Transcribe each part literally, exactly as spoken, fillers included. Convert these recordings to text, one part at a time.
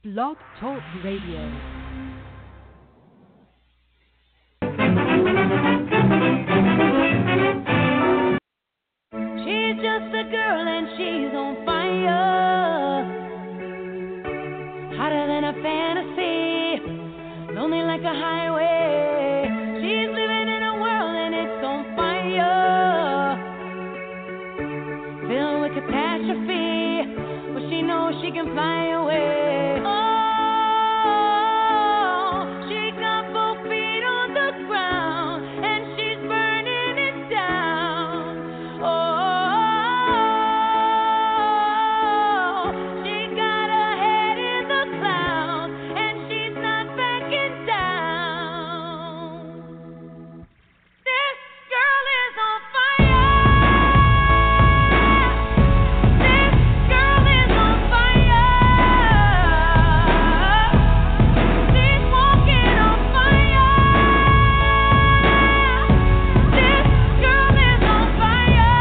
Blog Talk Radio. She's just a girl and she's on fire, hotter than a fantasy, lonely like a highway. She's living in a world and it's on fire, filled with catastrophe, but she knows she can fly away. Oh, she got both feet on the ground and she's burning it down. Oh, she got her head in the clouds and she's not backing down. This girl is on fire. This girl is on fire. She's walking on fire. This girl is on fire.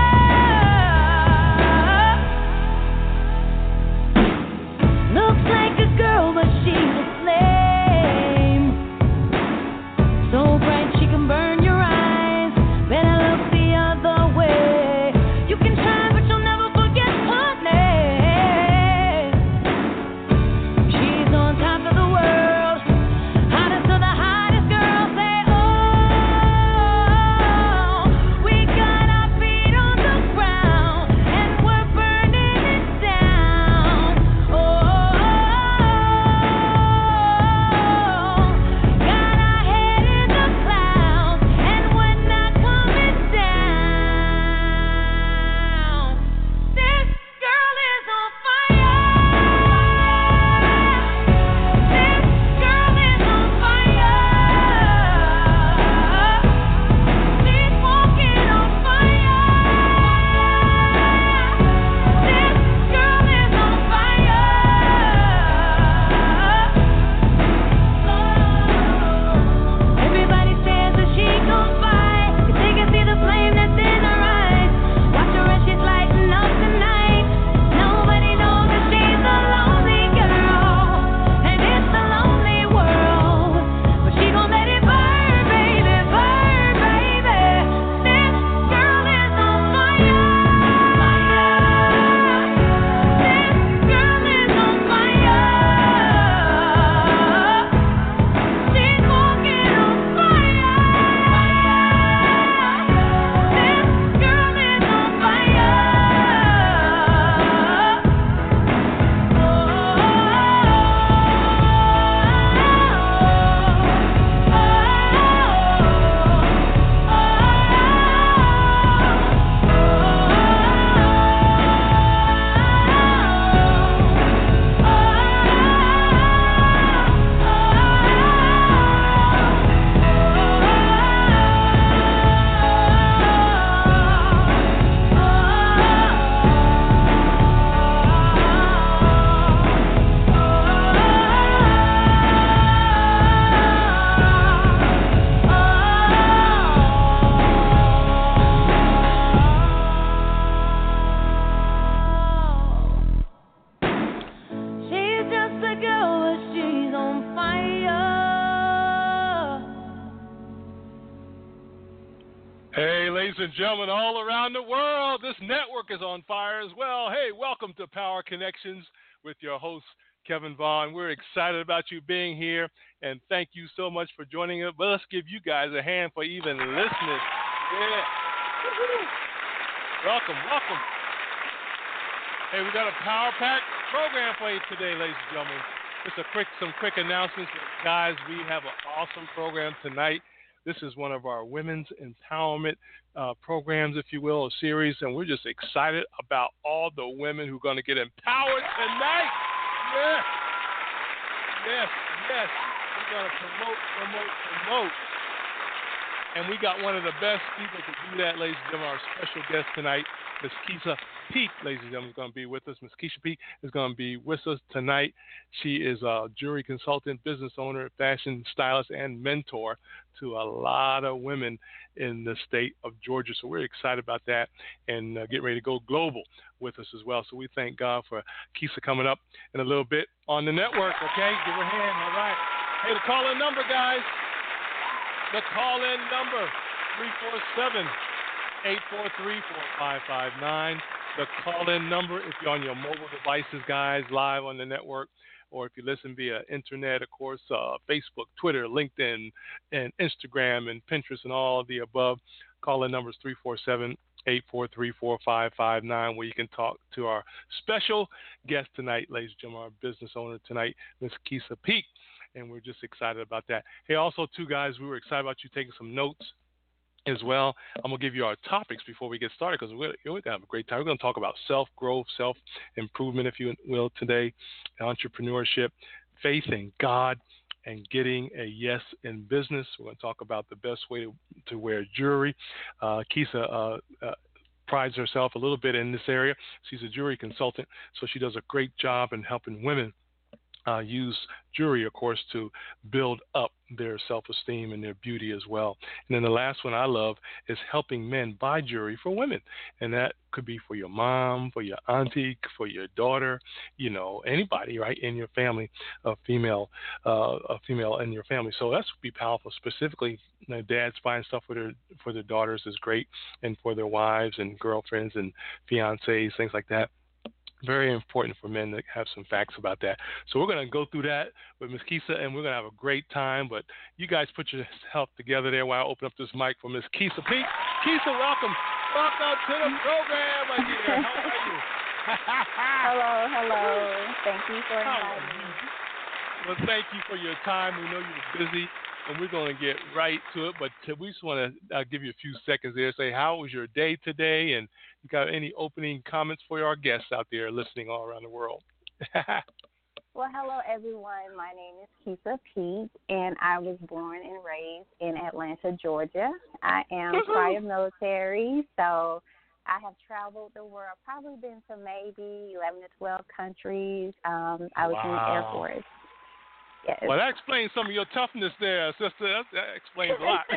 Looks like a girl, but she's a flame. So bright she can burn your eyes. Better look the other way. You can try, but you'll never forget her name. She's on top of the world, hottest of the hottest girls. Say, oh, we got our feet on the ground and we're burning it down. Oh, got our head in the clouds and we're not coming down. This girl is on fire. This girl is on fire. She's walking on fire. This girl is on fire. Everybody says that she gon' fight, 'cause they can see the flame that's in her eyes. Watch her as she's lighting up the night. Nobody knows that she's a lonely girl, and it's a lonely world. But she gon' let it burn, baby, burn, baby. This girl is on fire. This girl is on fire. She's walking on fire. This girl is on fire. She's just a girl, but she's on fire. Hey, ladies and gentlemen, all around the world, this network is on fire as well. Hey, welcome to Power Connections with your host, Kevin Vaughn. We're excited about you being here, and thank you so much for joining us. But let's give you guys a hand for even listening. Yeah. Woo-hoo. Welcome, welcome. Hey, we got a power-packed program for you today, ladies and gentlemen. Just a quick, some quick announcements. Guys, we have an awesome program tonight. This is one of our women's empowerment uh, programs, if you will, a series, and we're just excited about all the women who are going to get empowered tonight. Yeah. Yes, yes. We're going to promote, promote, promote. And we got one of the best people to do that, ladies and gentlemen, our special guest tonight, Miss Keisha Peak, ladies and gentlemen, is going to be with us. Miss Keisha Peak is going to be with us tonight. She is a jewelry consultant, business owner, fashion stylist, and mentor to a lot of women in the state of Georgia. So we're excited about that and uh, getting ready to go global with us as well. So we thank God for Keisha coming up in a little bit. on the network, okay? Give her a hand, all right. Hey, the call-in number, guys. The call-in number, three four seven, eight four three, four five five nine. The call-in number, if you're on your mobile devices, guys, live on the network, or if you listen via internet, of course, uh, Facebook, Twitter, LinkedIn, and Instagram, and Pinterest, and all of the above. Call-in number is three four seven, eight four three, four five five nine, where you can talk to our special guest tonight, ladies and gentlemen, our business owner tonight, Miss Keisa Peak, and we're just excited about that. Hey, also, too, guys, we were excited about you taking some notes as well. I'm going to give you our topics before we get started, because we're, we're going to have a great time. We're going to talk about self-growth, self-improvement, if you will, today, entrepreneurship, faith in God, and getting a yes in business. We're going to talk about the best way to, to wear jewelry. Uh, Keisa uh, uh, prides herself a little bit in this area. She's a jewelry consultant, so she does a great job in helping women Uh, use jewelry, of course, to build up their self-esteem and their beauty as well. And then the last one I love is helping men buy jewelry for women. And that could be for your mom, for your auntie, for your daughter, you know, anybody, right, in your family, a female, uh, a female in your family. So that's would be powerful. Specifically, you know, dads buying stuff for their, for their daughters is great, and for their wives and girlfriends and fiancés, things like that. Very important for men to have some facts about that. So we're going to go through that with Miss Keisa, and we're going to have a great time. But you guys put yourself together there while I open up this mic for Miss Keisa Peak. Keisa, welcome. Welcome to the program, my dear. How are you? Hello, hello. Thank you for inviting me. Well, thank you for your time. We know you're busy, and we're going to get right to it. But we just want to uh, give you a few seconds there. Say, how was your day today? And you got any opening comments for our guests out there listening all around the world? Well, hello, everyone. My name is Keisa Peak, and I was born and raised in Atlanta, Georgia. I am prior military, so I have traveled the world, probably been to maybe eleven to twelve countries. Um, I was wow. in the Air Force. Yes. Well, that explains some of your toughness there, sister. That, that explains a lot.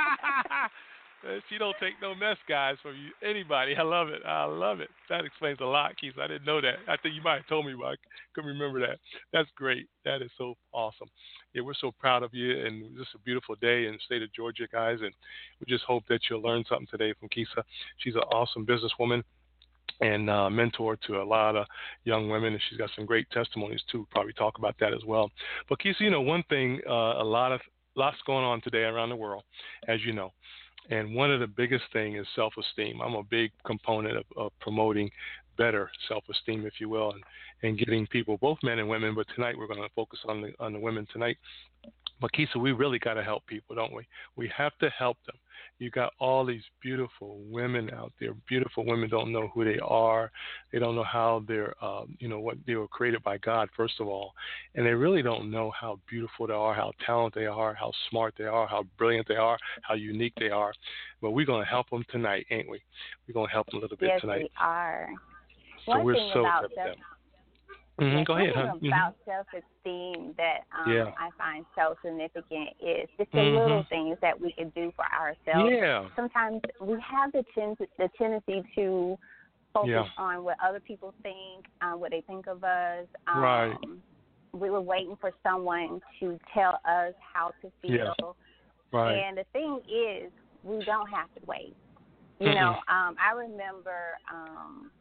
She don't take no mess, guys, from you, anybody. I love it. I love it. That explains a lot, Keith. I didn't know that. I think you might have told me, but I couldn't remember that. That's great. That is so awesome. Yeah, we're so proud of you, and it's just a beautiful day in the state of Georgia, guys, and we just hope that you'll learn something today from Keisa. She's an awesome businesswoman and uh, mentor to a lot of young women, and she's got some great testimonies, too. We'll probably talk about that as well. But, Keisa, you know, one thing, uh, a lot of lots going on today around the world, as you know. And one of the biggest things is self-esteem. I'm a big component of, of promoting better self-esteem, if you will, and, and getting people, both men and women. But tonight we're going to focus on the on the women tonight. But Keisa, we really got to help people, don't we? We have to help them. You got all these beautiful women out there. Beautiful women don't know who they are. They don't know how they're, uh, you know, what they were created by God, first of all. And they really don't know how beautiful they are, how talented they are, how smart they are, how brilliant they are, how unique they are. But we're going to help them tonight, ain't we? We're going to help them a little bit yes, tonight. Yes, we are. So One we're thing so about happy. Yes, Mm-hmm. Go ahead, huh? huh? About mm-hmm. self-esteem that um, yeah. I find so significant is just the mm-hmm. little things that we can do for ourselves. Yeah. Sometimes we have the, ten- the tendency to focus yeah. on what other people think, um, what they think of us. Um, right. We were waiting for someone to tell us how to feel. Yeah. Right. And the thing is, we don't have to wait. You Mm-mm. know, um, I remember um,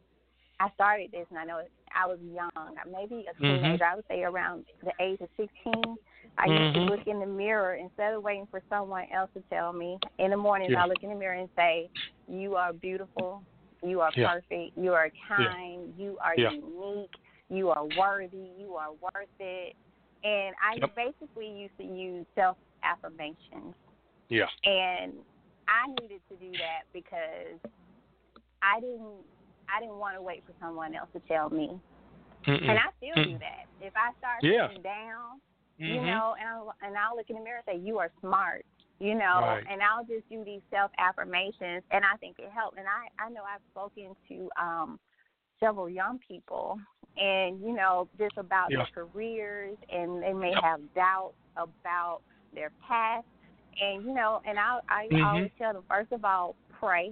I started this, and I know I was young, maybe a teenager. Mm-hmm. I would say around the age of sixteen. I mm-hmm. used to look in the mirror instead of waiting for someone else to tell me. In the mornings, yeah. I look in the mirror and say, "You are beautiful. You are yeah. perfect. You are kind. Yeah. You are yeah. unique. You are worthy. You are worth it." And I yep. basically used to use self-affirmations. Yeah. And I needed to do that because I didn't I didn't want to wait for someone else to tell me. Mm-mm. And I still Mm-mm. do that. If I start yeah. feeling down, mm-hmm. you know, and I'll, and I'll look in the mirror and say, "You are smart," you know, right. and I'll just do these self-affirmations, and I think it helped. And I, I know I've spoken to um, several young people, and, you know, just about yeah. their careers, and they may yep. have doubts about their past. And, you know, and I, I mm-hmm. always tell them, first of all, pray.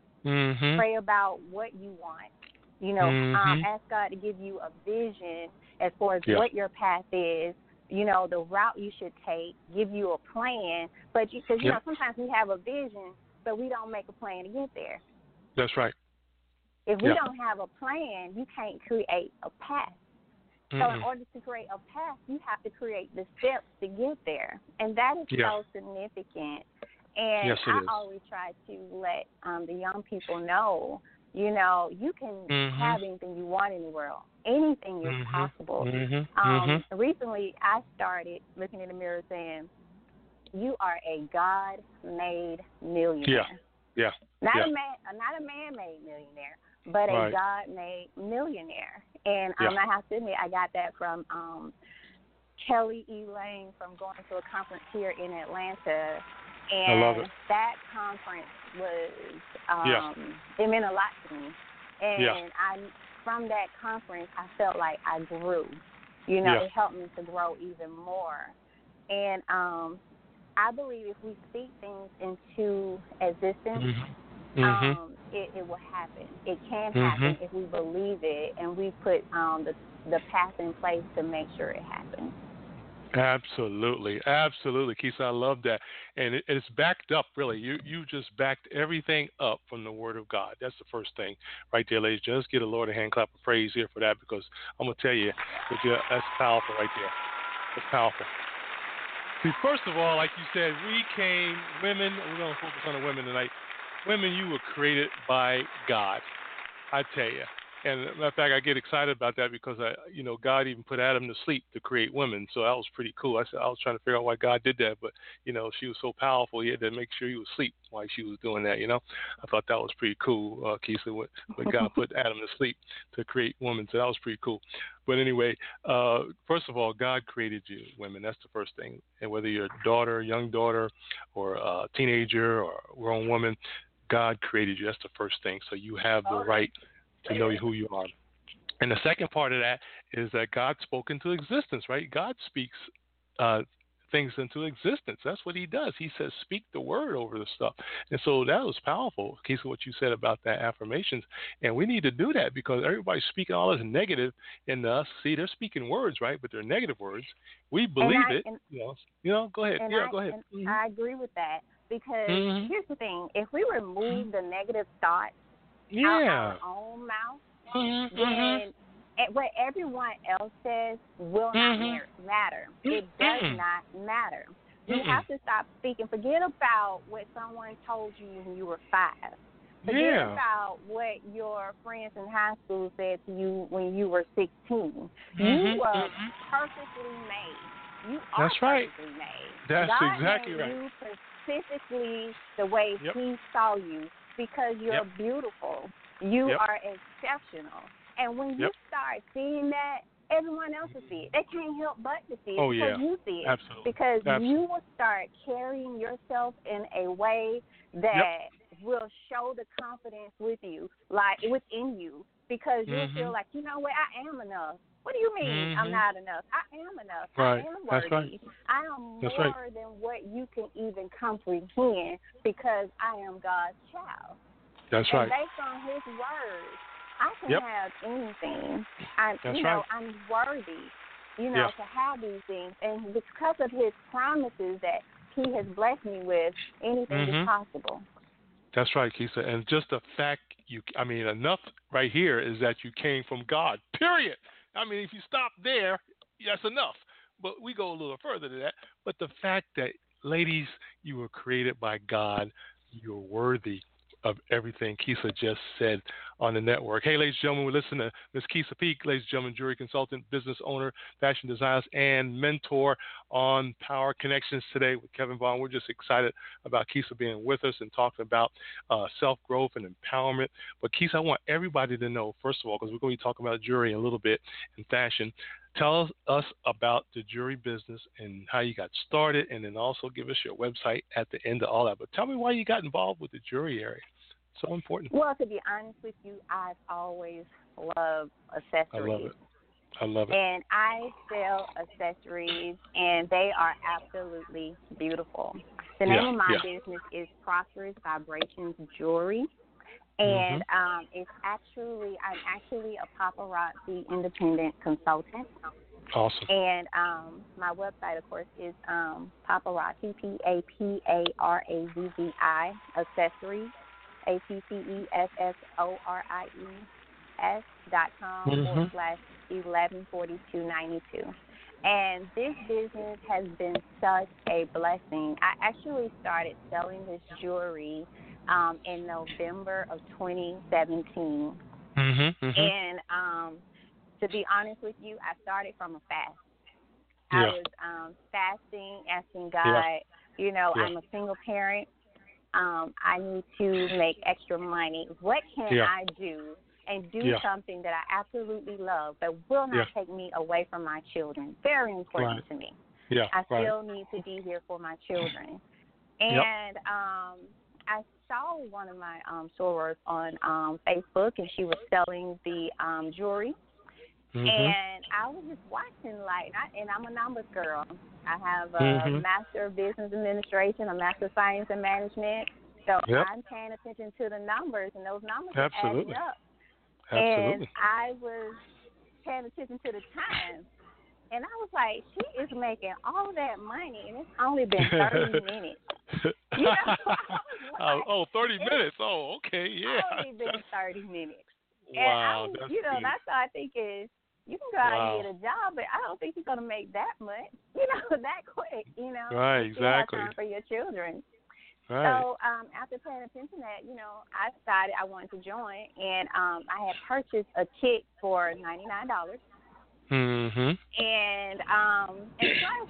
Mm-hmm. Pray about what you want. You know, mm-hmm. um, ask God to give you a vision as far as Yeah. what your path is, you know, the route you should take, give you a plan. But you, cause, you Yeah. know, sometimes we have a vision, but we don't make a plan to get there. That's right. If we Yeah. don't have a plan, you can't create a path. So Mm-mm. in order to create a path, you have to create the steps to get there. And that is Yeah. so significant. And Yes, it I is. always try to let um, the young people know, you know, you can Mhm. have anything you want in the world. Anything is Mhm. possible. Mhm. Um, Mhm. recently, I started looking in the mirror saying, you are a God-made millionaire. Yeah. Not Yeah. a man, uh, not a man-made millionaire, but a Right. God-made millionaire. And um, Yeah. I have to admit, I got that from um, Kelly E. Lane from going to a conference here in Atlanta. And I love it. that conference was, um, Yeah. it meant a lot to me. And Yeah. I, from that conference, I felt like I grew. You know, Yeah. it helped me to grow even more. And um, I believe if we speak things into existence, Mhm. Mhm. um, it, it will happen. It can Mhm. happen if we believe it and we put um, the the path in place to make sure it happens. Absolutely, absolutely, Keisha. I love that, and it, it's backed up. Really, you you just backed everything up from the Word of God. That's the first thing, right there, ladies. Just get a Lord a hand clap of praise here for that, because I'm gonna tell you, that you- that's powerful right there. It's powerful. See, first of all, like you said, we came women. We're gonna focus on the women tonight. Women, you were created by God. I tell you. And as a matter of fact, I get excited about that because I, you know, God even put Adam to sleep to create women, so that was pretty cool. I said I was trying to figure out why God did that, but you know, she was so powerful, he had to make sure he was asleep while she was doing that. You know, I thought that was pretty cool, uh, Keisha, when, when God put Adam to sleep to create women, so that was pretty cool. But anyway, uh, first of all, God created you, women. That's the first thing. And whether you're a daughter, young daughter, or a teenager, or a grown woman, God created you. That's the first thing. So you have the right to know who you are. And the second part of that is that God spoke into existence, right? God speaks uh, things into existence. That's what he does. He says, speak the word over the stuff. And so that was powerful, Keisha, what you said about that affirmations. And we need to do that because everybody's speaking all this negative in us. See, they're speaking words, right? But they're negative words. We believe I, it. and, You know, you know, go ahead. and Yeah, I, go ahead. And Mm-hmm. I agree with that because Mm-hmm. here's the thing. If we remove the negative thoughts Yeah. out our own mouth, Mm-hmm. then and what everyone else says will not Mhm. matter. It does Mm-mm. not matter. You Mm-mm. have to stop speaking. Forget about what someone told you when you were five. Forget Yeah. about what your friends in high school said to you when you were sixteen. Mhm. You were Mhm. perfectly made. You are That's right. perfectly made. That's God exactly made right. you specifically the way Yep. He saw you because you're Yep. beautiful. You Yep. are exceptional. And when you Yep. start seeing that, everyone else will see it. They can't help but to see it Oh, because yeah. you see it. Absolutely. Because Absolutely. you will start carrying yourself in a way that will show the confidence with you, like within you, because you'll Mhm. feel like, you know what, I am enough. What do you mean I'm Mhm. not enough? I am enough. Right. I am That's worthy. right. I am That's more right. than what you can even comprehend because I am God's child. That's And right. based on His word, I can Yep. have anything. I'm, That's you know, right. I'm worthy, you know, Yeah. to have these things. And because of His promises that He has blessed me with, anything Mhm. is possible. That's right, Keisha. And just the fact you, I mean, enough right here is that you came from God, period. I mean, if you stop there, that's enough. But we go a little further than that. But the fact that, ladies, you were created by God, you're worthy of everything Keisha just said on the network. Hey, ladies and gentlemen, we listen to Miss Keisha Peak, ladies and gentlemen, jewelry consultant, business owner, fashion designers, and mentor on Power Connections today with Kevin Vaughn. We're just excited about Keisha being with us and talking about uh, self-growth and empowerment. But Keisha, I want everybody to know, first of all, because we're going to be talking about jewelry in a little bit and fashion, tell us about the jewelry business and how you got started, and then also give us your website at the end of all that. But tell me why you got involved with the jewelry area. So important. Well, to be honest with you, I've always loved accessories. I love it. I love it. And I sell accessories, and they are absolutely beautiful. The name Yeah, of my yeah. business is Prosperous Vibrations Jewelry. And Mm-hmm. um, it's actually, I'm actually a paparazzi independent consultant. Awesome. And um, my website, of course, is um, paparazzi, P A P A R A Z Z I, accessories, A P P E S S O R I E S dot com Mhm. forward slash eleven forty two ninety two. And this business has been such a blessing. I actually started selling this jewelry um, in November of twenty seventeen. Mm-hmm. Mm-hmm. And um, to be honest with you, I started from a fast. Yeah. I was um, fasting, asking God, Yeah. you know, Yeah. I'm a single parent. Um, I need to make extra money. What can Yeah. I do and do Yeah. something that I absolutely love but will not Yeah. take me away from my children? Very important Right. to me. Yeah. I Right. still need to be here for my children. Yep. And um, I saw one of my um, sorors on um, Facebook, and she was selling the um, jewelry. Mm-hmm. And I was just watching, like, I, and I'm a numbers girl. I have a Mhm. Master of Business Administration, a Master of Science in Management. So Yep. I'm paying attention to the numbers, and those numbers Absolutely. are adding up. Absolutely. And I was paying attention to the time. And I was like, she is making all that money, and it's only been thirty minutes. You know, I was oh, like, oh, thirty it's minutes. Oh, okay. Yeah. only been That's- thirty minutes. And I wow. was, That's you know, good. that's all I think is, you can go out Wow. and get a job, but I don't think you're going to make that much, you know, that quick, you know. Right, You still have exactly. time for your children. Right. So um, after paying attention to that, you know, I decided I wanted to join, and um, I had purchased a kit for ninety-nine dollars. Mhm. And, um, and plus,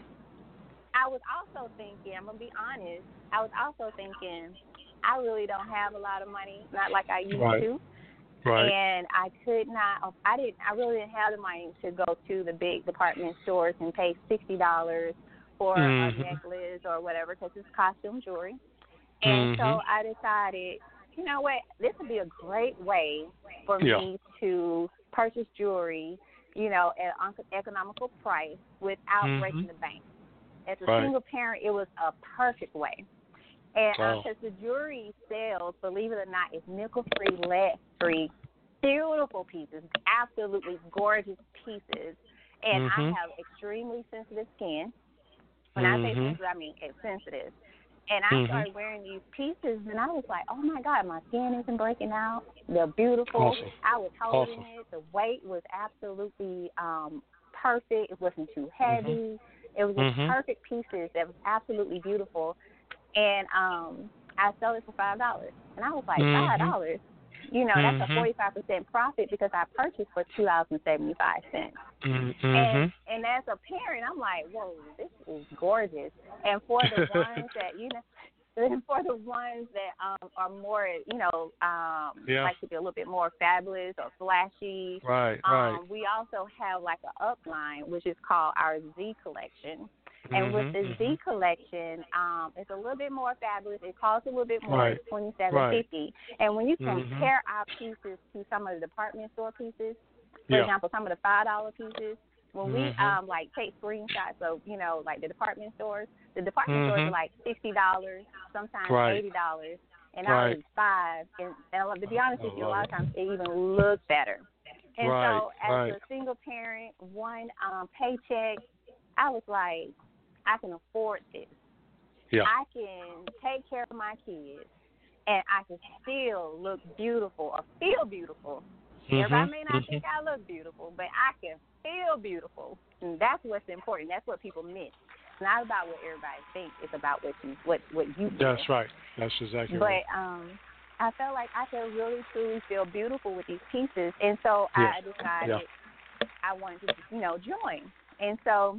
I was also thinking, I'm going to be honest, I was also thinking, I really don't have a lot of money, not like I used Right. to. Right. And I could not, I didn't, I really didn't have the money to go to the big department stores and pay sixty dollars for Mhm. a necklace or whatever, because it's costume jewelry. And Mhm. so I decided, you know what, this would be a great way for Yeah. me to purchase jewelry, you know, at an economical price without Mhm. breaking the bank. As a Right. single parent, it was a perfect way. And Wow. because the jewelry sales, believe it or not, is nickel-free, lead-free, beautiful pieces, absolutely gorgeous pieces. And Mhm. I have extremely sensitive skin. When I say Mhm. sensitive, I mean it's sensitive. And I Mhm. started wearing these pieces, and I was like, oh, my God, my skin isn't breaking out. They're beautiful. Awesome. I was holding Awesome. it. The weight was absolutely um, perfect. It wasn't too heavy. It was just Mhm. perfect pieces that was absolutely beautiful. And um, I sold it for five dollars. And I was like, Mhm. five dollars? You know, that's a Mhm. forty-five percent profit because I purchased for two dollars and seventy-five cents. Mhm. And and as a parent, I'm like, whoa, this is gorgeous. And for the ones that, you know, and for the ones that um, are more, you know, um, Yeah. like to be a little bit more fabulous or flashy, Right. um, Right. we also have like an upline, which is called our Z collection. And with Mhm. the Z Mhm. collection, um, it's a little bit more fabulous. It costs a little bit more, Right. it's twenty-seven fifty. And when you Mhm. compare our pieces to some of the department store pieces, for Yeah. example, some of the five dollar pieces, when we Mhm. um like take screenshots of, you know, like the department stores, the department stores Mhm. are like sixty dollars, sometimes Right. eighty dollars, and Right. ours is five. And, and to be honest with I you, a love lot it. of times it even looks better. And Right, so, as right. a single parent, one um, paycheck, I was like, I can afford this. Yeah. I can take care of my kids, and I can still look beautiful or feel beautiful. Everybody Mhm. may not Mhm. think I look beautiful, but I can feel beautiful, and that's what's important. That's what people miss. It's not about what everybody thinks. It's about what you what what you feel. That's right. That's exactly But right. um, I felt like I could really truly feel beautiful with these pieces, and so Yeah. I decided Yeah. I wanted to, you know, join. And so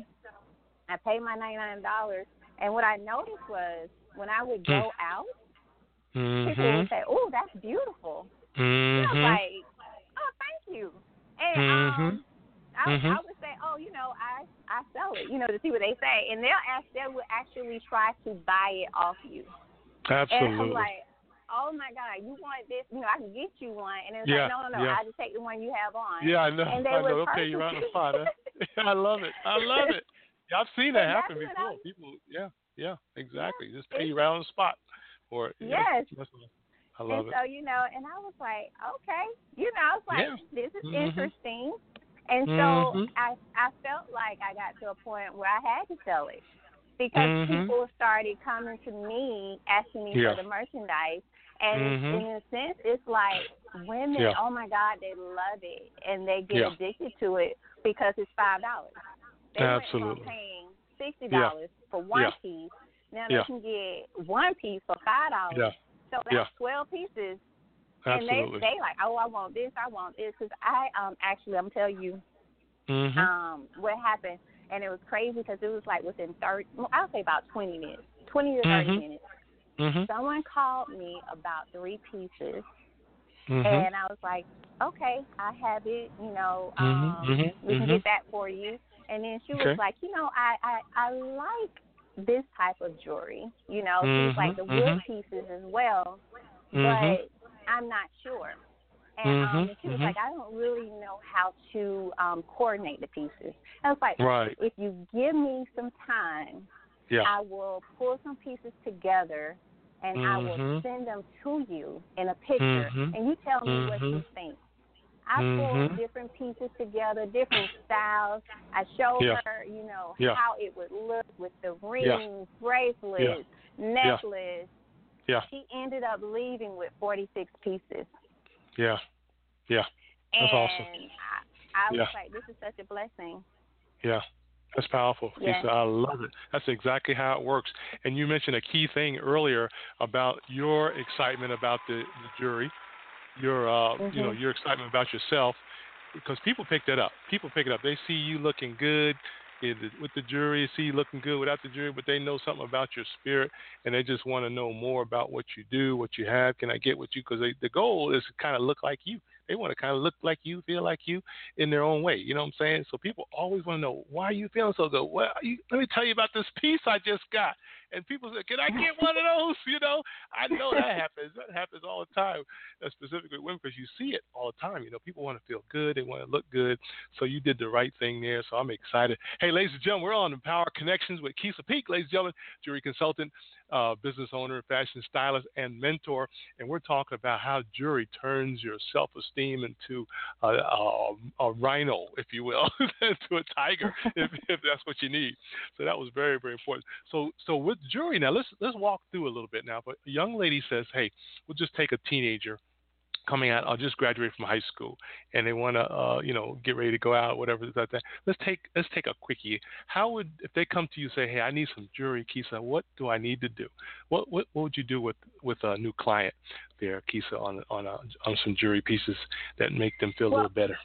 I paid my ninety-nine dollars, and what I noticed was when I would go out, people would Mhm. say, "Oh, that's beautiful." And I was Mhm. like, "Oh, thank you." And Mhm. um, I, Mhm. I would say, "Oh, you know, I I sell it," you know, to see what they say, and they'll ask, they would actually try to buy it off you. And I'm Absolutely. like, "Oh my God, you want this? You know, I can get you one." And it's Yeah, like, "No, no, no, yeah. I just take the one you have on." Yeah, I know. And they I would know. They'll pay you right on the spot. Huh? I love it. I love it. Yeah, I've seen that And happen that's what I before. was- People, yeah, yeah, exactly. Yeah, Just pay it's- you right on the spot for it. Yeah, Yes. that's awesome. I and love it. so, you know, and I was like, okay, you know, I was like, Yeah. this is Mhm. interesting. And so Mhm. I I felt like I got to a point where I had to sell it because Mhm. people started coming to me asking me Yeah. for the merchandise. And it's, Mhm. in a sense, it's like women, Yeah. oh my God, they love it and they get Yeah. addicted to it because it's five dollars. They went from Absolutely. paying sixty Yeah. dollars for one Yeah. piece. Now Yeah. they can get one piece for five dollars. Yeah. So that's Yeah. twelve pieces. And Absolutely. they they like, oh, I want this, I want this. Because I um actually, I'm telling you Mhm. um what happened, and it was crazy because it was like within thirty, well, I'll say about twenty minutes, twenty to thirty Mhm. minutes. Mhm. Someone called me about three pieces, Mhm. and I was like, okay, I have it. You know, Mhm. um, Mhm. we can Mhm. get that for you. And then she was Okay. like, you know, I I I like this type of jewelry. You know, she was like Mhm. the wood Mhm. pieces as well, Mhm. but I'm not sure. And um, Mhm. and she was Mhm. like, I don't really know how to um, coordinate the pieces. I was like, Right. if you give me some time, Yeah. I will pull some pieces together and I will Mhm. send them to you in a picture, Mhm. and you tell me what you Mhm. think. I pulled Mhm. different pieces together, different styles. I showed Yeah. her, you know, Yeah. how it would look with the Yeah. rings, Yeah. bracelets, necklace. Yeah. She ended up leaving with forty-six pieces. Yeah. Yeah. That's awesome. And I, I was Yeah. like, this is such a blessing. Yeah. That's powerful. Yeah. Keisha, I love it. That's exactly how it works. And you mentioned a key thing earlier about your excitement about the, the jury, your uh, you know, Mhm. your excitement about yourself, because people pick that up. People pick it up. They see you looking good in the, with the jury, see you looking good without the jury, but they know something about your spirit, and they just want to know more about what you do, what you have. Can I get with you? Because the goal is to kind of look like you. They want to kind of look like you, feel like you in their own way. You know what I'm saying? So people always want to know, why are you feeling so good? Well, you, let me tell you about this piece I just got. And people say, can I get one of those? You know, I know that happens. That happens all the time, uh, specifically women, because you see it all the time. You know, people want to feel good. They want to look good. So you did the right thing there. So I'm excited. Hey, ladies and gentlemen, we're on the Power Connections with Keisha Peak, ladies and gentlemen, jewelry consultant, uh, business owner, fashion stylist, and mentor. And we're talking about how jewelry turns your self-esteem into a, a, a rhino, if you will, into a tiger, if, if that's what you need. So that was very, very important. So, so with jewelry now, let's let's walk through a little bit now. But a young lady says, "Hey, we'll just take a teenager coming out. I'll just graduate from high school, and they want to, uh, you know, get ready to go out, whatever like that. Let's take let's take a quickie. How would if they come to you and say, "Hey, I need some jewelry, Keisha. What do I need to do? What what, what would you do with, with a new client there, Keisha, on on uh on some jewelry pieces that make them feel a Well, little better?"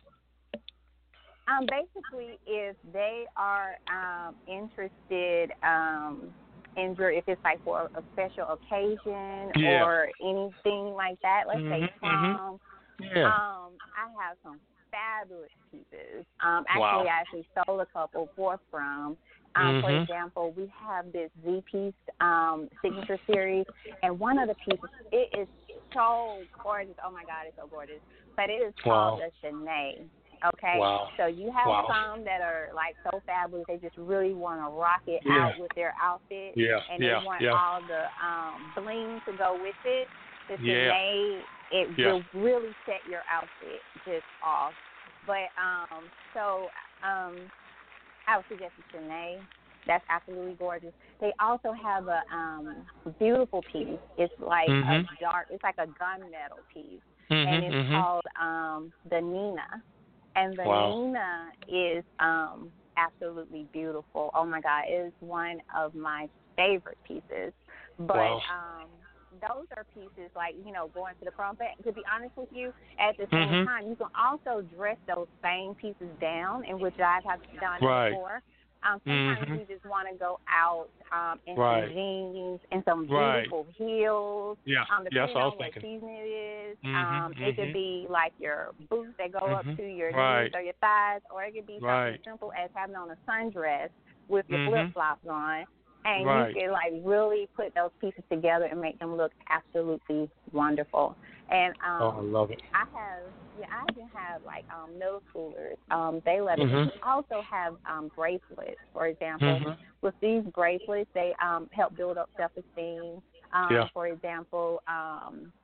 um, basically, if they are um, interested um, in jewelry, if it's like for a special occasion Yeah. or anything like that, let's say Mhm. Mhm. prom, Yeah. um, I have some fabulous pieces. Um, actually, Wow. I actually sold a couple for prom. Um, for Mhm. example, we have this Z piece um, signature series, and one of the pieces, it is so gorgeous. Oh my God, it's so gorgeous. But it is called Wow. the Shanae. Okay, Wow. so you have Wow. some that are like so fabulous, they just really want to rock it Yeah. out with their outfit, Yeah. and Yeah. they want Yeah. all the um, bling to go with it. The Yeah. Shanae, it Yeah. will really set your outfit just off. But um, so um, I would suggest the Shanae. That's absolutely gorgeous. They also have a um, beautiful piece. It's like Mhm. a dark, it's like a gunmetal piece, Mhm. and it's Mhm. called um, the Nina. And the Wow. Nina is um, absolutely beautiful. Oh my God, it is one of my favorite pieces. But Wow. um, those are pieces like, you know, going to the prom. But to be honest with you, at the same Mhm. time, you can also dress those same pieces down, in which I have done Right. before. Um, sometimes Mhm. we just want to go out um, in Right. some jeans and some Right. beautiful heels. Yeah. Um, Yeah, that's depending what I on was what thinking. season it is, Mhm. um, it could Mhm. be like your boots that go up Mhm. to your knees Right. or your thighs, or it could be something Right. simple as having on a sundress with your flip Mhm. flops on, and Right. you can like really put those pieces together and make them look absolutely wonderful. And um, Oh, I love it. I have, yeah, I even have like um, middle schoolers. Um, they love it. Mhm. We also have um, bracelets, for example. Mhm. With these bracelets, they um, help build up self-esteem. Um, Yeah. For example, um,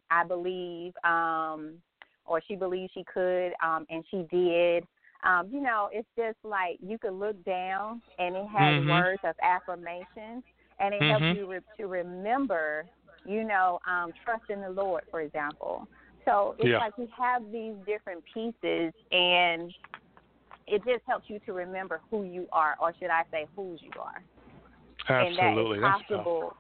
I believe, um, or she believes she could, um, and she did. Um, you know, it's just like you could look down, and it has Mhm. words of affirmation, and it helps Mhm. you re- to remember, you know, um, trust in the Lord, for example. So it's Yeah. like we have these different pieces, and it just helps you to remember who you are, or should I say whose you are, and that it's Absolutely. That's powerful. possible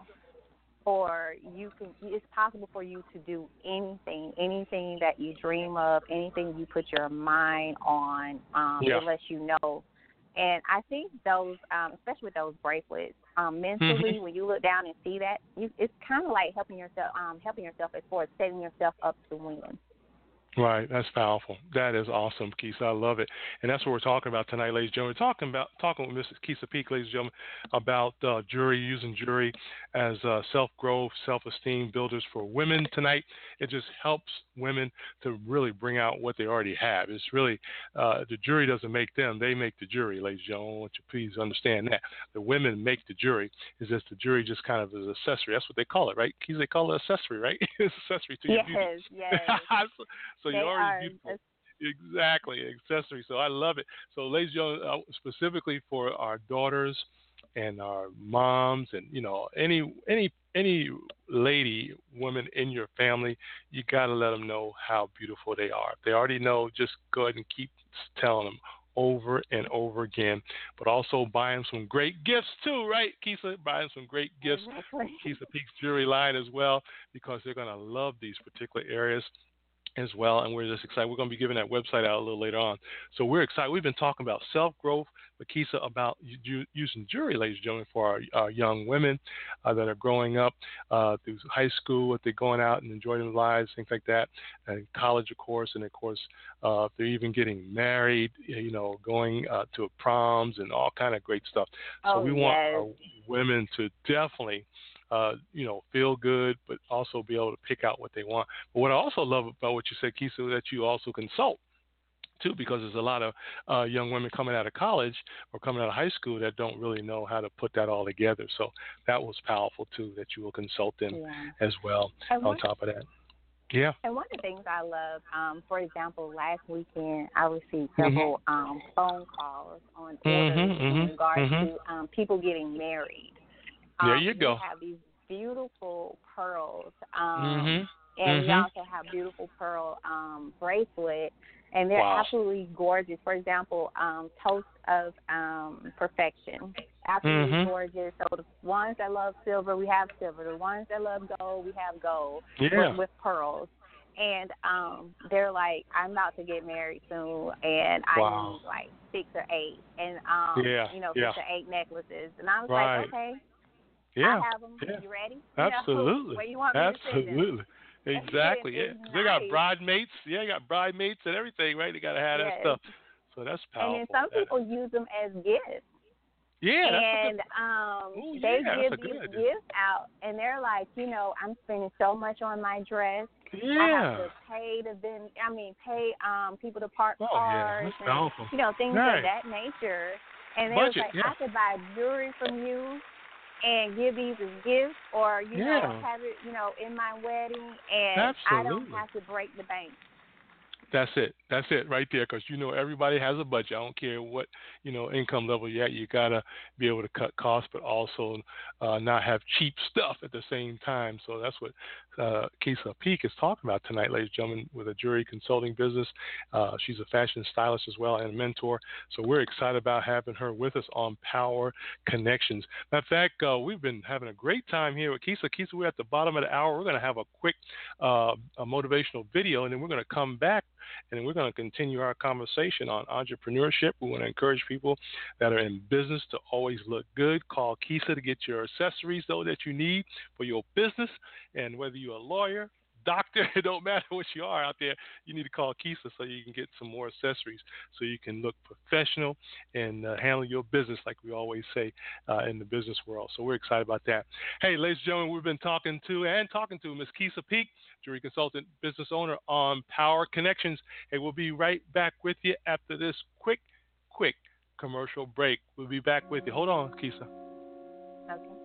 for you can. It's possible for you to do anything, anything that you dream of, anything you put your mind on. Um, Yeah. It lets you know. And I think those, um, especially with those bracelets, um, mentally, Mhm. when you look down and see that, you, it's kind of like helping yourself, um, helping yourself as far as setting yourself up to win. Right, that's powerful. That is awesome, Keisha. I love it, and that's what we're talking about tonight, ladies and gentlemen. We're talking about talking with Missus Keisha Peak, ladies and gentlemen, about uh, jury, using jury as uh, self-growth, self-esteem builders for women tonight. It just helps women to really bring out what they already have. It's really uh, the jury doesn't make them; they make the jury, ladies and gentlemen. I want you to please understand that the women make the jury. Is just the jury just kind of is an accessory. That's what they call it, right? Keisha, they call it accessory, right? It's accessory to your beauty. Yes, yes. so, so They you're already are. beautiful. Exactly, accessory. So I love it. So, ladies and gentlemen, uh, specifically for our daughters and our moms, and you know, any any any lady, woman in your family, you got to let them know how beautiful they are. If they already know, just go ahead and keep telling them over and over again. But also buy them some great gifts too, right, Keisha? Buy them some great gifts. Exactly. Keisha Peak's Jewelry line as well, because they're going to love these particular areas as well, and we're just excited. We're going to be giving that website out a little later on. So we're excited. We've been talking about self-growth, but Keisha, about u- using jewelry, ladies and gentlemen, for our, our young women uh, that are growing up uh, through high school, if they're going out and enjoying their lives, things like that, and college, of course, and of course, uh, if they're even getting married, you know, going uh, to proms and all kind of great stuff. So Oh, we want yes. our women to definitely Uh, you know, feel good, but also be able to pick out what they want. But what I also love about what you said, Keisha, that you also consult too, because there's a lot of uh, young women coming out of college or coming out of high school that don't really know how to put that all together. So that was powerful too, that you will consult them Yeah. as well. And On one, top of that, yeah. and one of the things I love, um, for example, last weekend I received Mhm. several um, phone calls on Mhm. orders in Mhm. regards Mhm. to um, people getting married. There Um, you we go. have these beautiful pearls, um, Mhm. and we Mhm. also have beautiful pearl um, bracelet, and they're Wow. absolutely gorgeous. For example, um, Toast of um, Perfection, absolutely Mhm. gorgeous. So the ones that love silver, we have silver. The ones that love gold, we have gold Yeah. with, with pearls. And um, they're like, I'm about to get married soon, and I Wow. need like six or eight, and um, Yeah. you know, Yeah. six or eight necklaces. And I was Right. like, okay. Yeah. I have them. Yeah. You ready? You know, Absolutely. where you want me to send them? Absolutely. Exactly. Yeah. It's 'Cause they got nice. bridesmaids. Yeah, they got bridesmaids and everything, right? They got to have that Yes. stuff. So that's And then powerful. some That- people use them as gifts. yeah, that's a And good. um, Oh, they yeah, that's a give these good idea. gifts out, and they're like, you know, I'm spending so much on my dress. I have Yeah. to pay to then, I mean, pay um people to park Oh, yeah. cars That's and powerful. you know things Right. of that nature. And they was Budget. like, Yeah. I could buy jewelry from you and give these as gifts, or you know, Yeah. have it, you know, in my wedding, and I don't Absolutely. have to break the bank. That's it. That's it right there, because you know everybody has a budget. I don't care what you know income level you're at. You gotta be able to cut costs, but also uh, not have cheap stuff at the same time. So that's what uh, Keisha Peak is talking about tonight, ladies and gentlemen, with a jewelry consulting business. Uh, she's a fashion stylist as well and a mentor. So we're excited about having her with us on Power Connections. Matter of fact, uh, we've been having a great time here with Keisha. Keisha, we're at the bottom of the hour. We're going to have a quick uh, a motivational video, and then we're going to come back. And we're going to continue our conversation on entrepreneurship. We want to encourage people that are in business to always look good. Call Keisha to get your accessories, though, that you need for your business. And whether you're a lawyer, doctor, it don't matter what you are out there, you need to call Keisha so you can get some more accessories so you can look professional and uh, handle your business like we always say uh, in the business world. So we're excited about that. Hey, ladies and gentlemen, we've been talking to and talking to Miss Keisha Peak, jewelry consultant, business owner on Power Connections. Hey, we'll be right back with you after this quick, quick commercial break. We'll be back with you. Hold on, Keisha. Okay.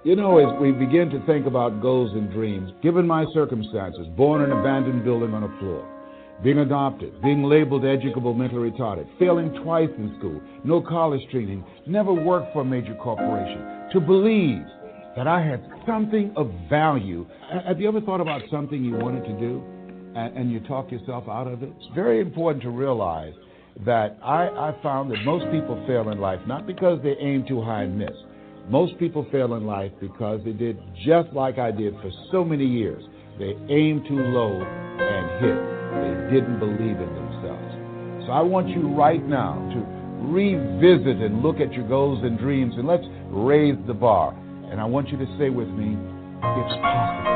You know, as we begin to think about goals and dreams, given my circumstances, born in an abandoned building on a floor, being adopted, being labeled educable mentally retarded, failing twice in school, no college training, never worked for a major corporation, to believe that I had something of value. Have you ever thought about something you wanted to do and, and you talk yourself out of it? It's very important to realize that I, I found that most people fail in life not because they aim too high and miss. Most people fail in life because they did just like I did for so many years. They aimed too low and hit. They didn't believe in themselves. So I want you right now to revisit and look at your goals and dreams, and let's raise the bar. And I want you to say with me, it's possible.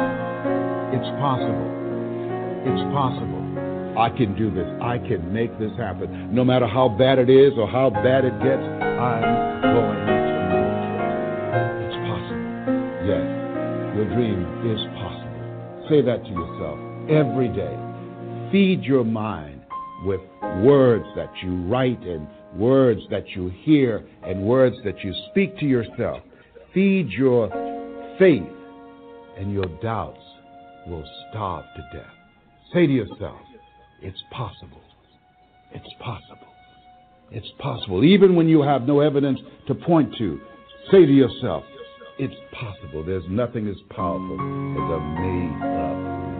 It's possible. It's possible. I can do this. I can make this happen. No matter how bad it is or how bad it gets, I'm going to make it. It's possible. Yes, your dream is possible. Say that to yourself every day. Feed your mind with words that you write and words that you hear and words that you speak to yourself. Feed your faith, and your doubts will starve to death. Say to yourself, it's possible. It's possible. It's possible. Even when you have no evidence to point to, say to yourself, it's possible. There's nothing as powerful as a made-up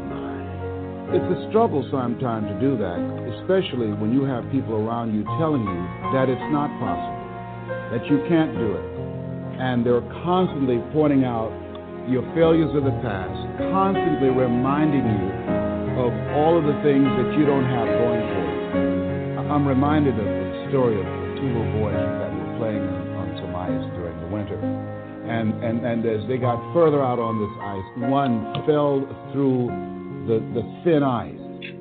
mind. It's a struggle sometimes to do that, especially when you have people around you telling you that it's not possible, that you can't do it. And they're constantly pointing out your failures of the past, constantly reminding you of all of the things that you don't have going for you. I'm reminded of the story of two little boys that were playing on, on some ice during the winter. And, and, and as they got further out on this ice, one fell through the, the thin ice.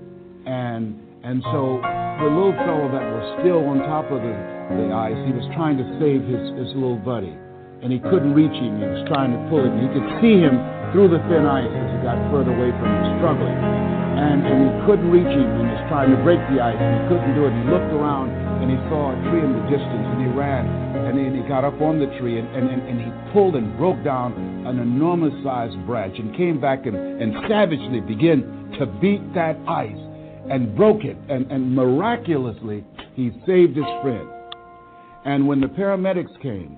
And, and so the little fellow that was still on top of the, the ice, he was trying to save his, his little buddy. And he couldn't reach him. He was trying to pull him. You could see him through the thin ice as he got further away from him, struggling. And, and he couldn't reach him, and he was trying to break the ice, and he couldn't do it. He looked around, and he saw a tree in the distance, and he ran, and then he got up on the tree, and, and, and, and he pulled and broke down an enormous-sized branch and came back and, and savagely began to beat that ice and broke it, and, and miraculously, he saved his friend. And when the paramedics came,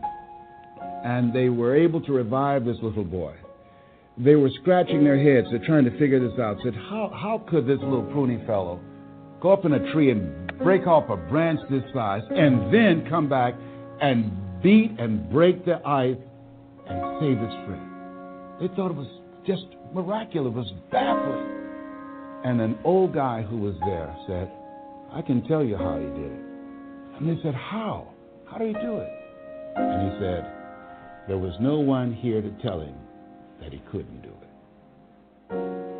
and they were able to revive this little boy, they were scratching their heads. They're trying to figure this out. Said, how how could this little pruny fellow go up in a tree and break off a branch this size and then come back and beat and break the ice and save his friend? They thought it was just miraculous. It was baffling. And an old guy who was there said, I can tell you how he did it. And they said, how? How did he do it? And he said, there was no one here to tell him that he couldn't do it.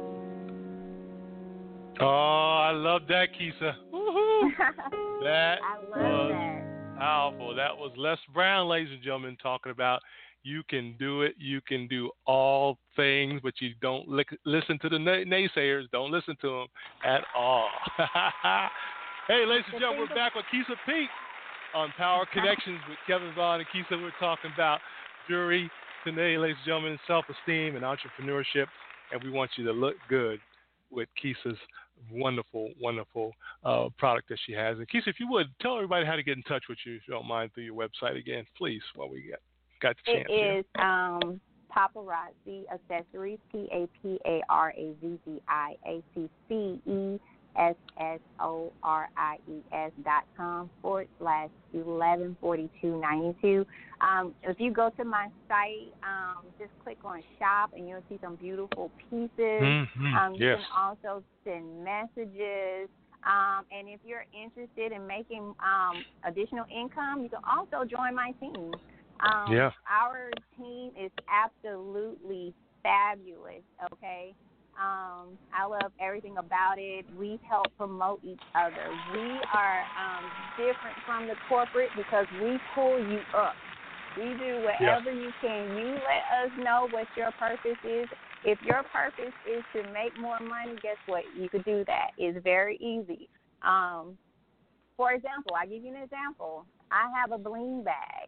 Oh, I love that, Keisha. Woo-hoo. That I love was that. powerful. That was Les Brown, ladies and gentlemen, talking about you can do it. You can do all things, but you don't li- listen to the na- naysayers. Don't listen to them at all. Hey, ladies and gentlemen, we're back with Keisha Peak on Power Connections with Kevin Vaughn and Keisha. We're talking about jury today, ladies and gentlemen, self-esteem and entrepreneurship, and we want you to look good with Keisha's wonderful, wonderful uh, product that she has. And Keisha, if you would, tell everybody how to get in touch with you, if you don't mind, through your website again, please, while we get got the chance. It is um, Paparazzi Accessories, P A P A R A Z Z I A C C E S S O R I E S dot com forward slash eleven forty-two ninety-two. Um, if you go to my site, um, just click on shop and you'll see some beautiful pieces. Mm-hmm. Um, you yes. can also send messages. Um, and if you're interested in making um, additional income, you can also join my team. Um, yeah. Our team is absolutely fabulous, okay? Um, I love everything about it. We help promote each other. We are um, different from the corporate because we pull you up. We do whatever yeah. you can. You let us know what your purpose is. If your purpose is to make more money, guess what? You could do that. It's very easy. Um, for example, I'll give you an example. I have a bling bag.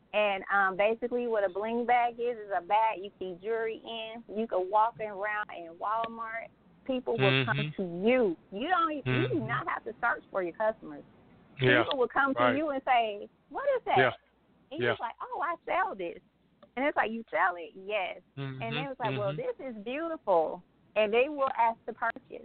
And um, basically what a bling bag is is a bag you keep jewelry in. You can walk around in Walmart. People will mm-hmm. come to you. You don't. Mm-hmm. You do not have to search for your customers. Yeah. People will come right. to you and say, "What is that?" Yeah. And yeah. you're like, "Oh, I sell this." And it's like, "You sell it?" "Yes." Mm-hmm. And they was like, mm-hmm. "Well, this is beautiful," and they will ask to purchase.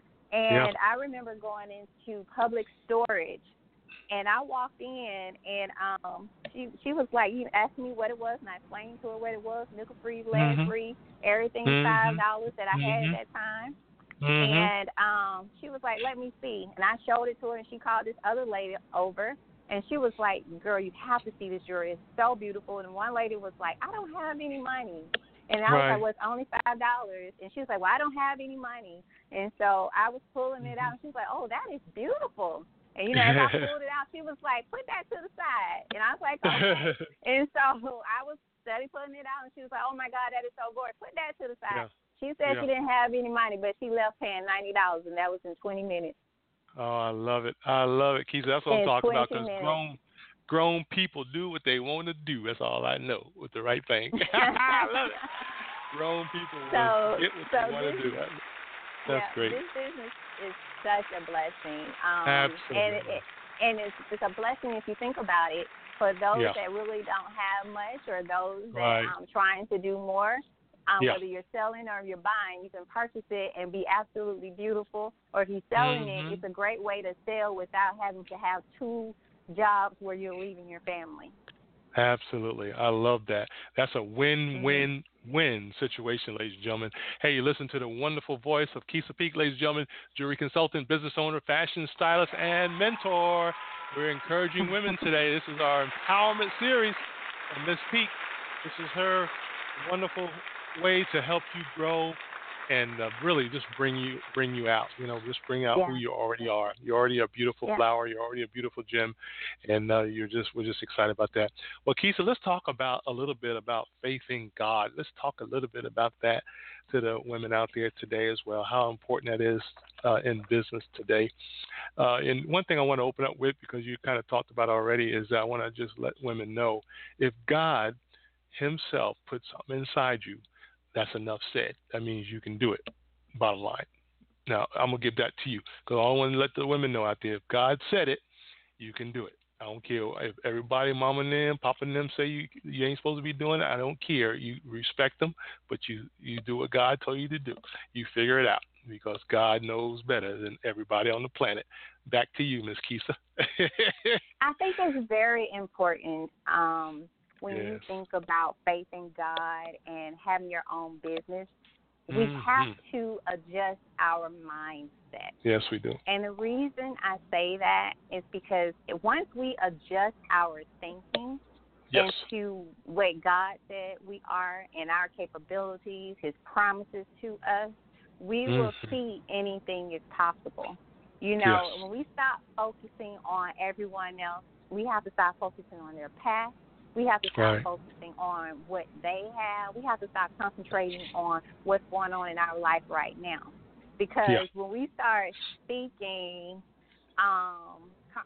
And yeah. I remember going into Public Storage. And I walked in, and um, she she was like, you asked me what it was, and I explained to her what it was, nickel free, lead free, mm-hmm. everything mm-hmm. five dollars that I mm-hmm. had at that time. Mm-hmm. And um, she was like, let me see. And I showed it to her, and she called this other lady over, and she was like, girl, you have to see this jewelry. It's so beautiful. And one lady was like, I don't have any money. And I right. was like, well, it's only five dollars. And she was like, well, I don't have any money. And so I was pulling it out, and she was like, oh, that is beautiful. And, you know, as I pulled it out, she was like, put that to the side. And I was like, okay. And so I was steady putting it out, and she was like, oh, my God, that is so gorgeous. Put that to the side. Yeah. She said yeah. she didn't have any money, but she left paying ninety dollars, and that was in twenty minutes. Oh, I love it. I love it, Keisha. That's what in I'm talking about, because grown, grown people do what they want to do. That's all I know with the right thing. I love it. Grown people so, get what so they want to do. That's, that's yeah, great. This business is such a blessing. Um, Absolutely. And, it, and it's, it's a blessing if you think about it for those yeah. that really don't have much, or those that right. are um, trying to do more. Um, yeah. Whether you're selling or you're buying, you can purchase it and be absolutely beautiful. Or if you're selling mm-hmm. it, it's a great way to sell without having to have two jobs where you're leaving your family. Absolutely. I love that. That's a win-win-win mm-hmm. situation, ladies and gentlemen. Hey, you listen to the wonderful voice of Keisha Peak, ladies and gentlemen, jewelry consultant, business owner, fashion stylist, and mentor. We're encouraging women today. This is our empowerment series. And Miss Peak, this is her wonderful way to help you grow and uh, really just bring you bring you out, you know, just bring out yeah. who you already are. You're already a beautiful yeah. flower. You're already a beautiful gem, and uh, you're just we're just excited about that. Well, Keisha, let's talk about a little bit about faith in God. Let's talk a little bit about that to the women out there today as well, how important that is uh, in business today. Uh, and one thing I want to open up with, because you kind of talked about already, is that I want to just let women know, if God himself puts something inside you, that's enough said. That means you can do it, bottom line. Now, I'm going to give that to you, because I want to let the women know out there, if God said it, you can do it. I don't care if everybody, mama and them, papa and them say you you ain't supposed to be doing it. I don't care. You respect them, but you, you do what God told you to do. You figure it out, because God knows better than everybody on the planet. Back to you, Miss Keisha. I think it's very important um, when yes. you think about faith in God and having your own business. We mm-hmm. have to adjust our mindset. Yes, we do. And the reason I say that is because once we adjust our thinking yes. into what God said we are and our capabilities, his promises to us, we mm-hmm. will see anything is possible. You know, yes. when we stop focusing on everyone else, we have to stop focusing on their past. We have to stop right. focusing on what they have. We have to stop concentrating on what's going on in our life right now. Because yeah. when we start speaking um,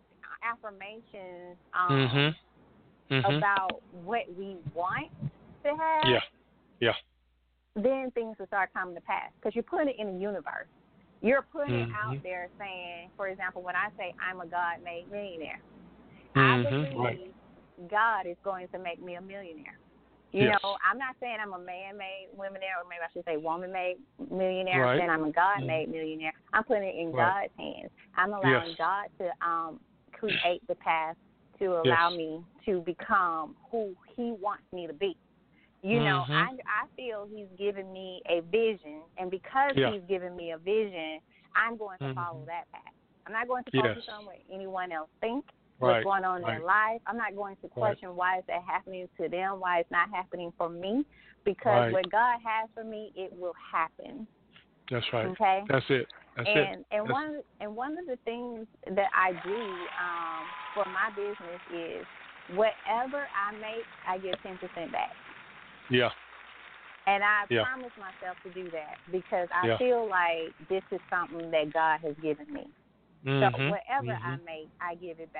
affirmations um, mm-hmm. Mm-hmm. about what we want to have, yeah. Yeah. then things will start coming to pass. Because you're putting it in the universe. You're putting mm-hmm. it out there saying, for example, when I say I'm a God-made millionaire, mm-hmm. I believe right. God is going to make me a millionaire. You yes. know, I'm not saying I'm a man-made millionaire, or maybe I should say woman-made millionaire. Right. I'm saying I'm a God-made mm-hmm. millionaire. I'm putting it in right. God's hands. I'm allowing yes. God to um, create the path to allow yes. me to become who he wants me to be. You mm-hmm. know, I, I feel he's given me a vision, and because yeah. he's given me a vision, I'm going to mm-hmm. follow that path. I'm not going to yes. focus on what anyone else thinks. Right. What's going on in right. their life. I'm not going to question right. why is that happening to them, why it's not happening for me, because right. what God has for me, it will happen. That's right. Okay. That's it. That's and it. and That's... one and one of the things that I do um, for my business is whatever I make, I get ten percent back. Yeah. And I yeah. promise myself to do that because I yeah. feel like this is something that God has given me. Mm-hmm. So whatever mm-hmm. I make, I give it back.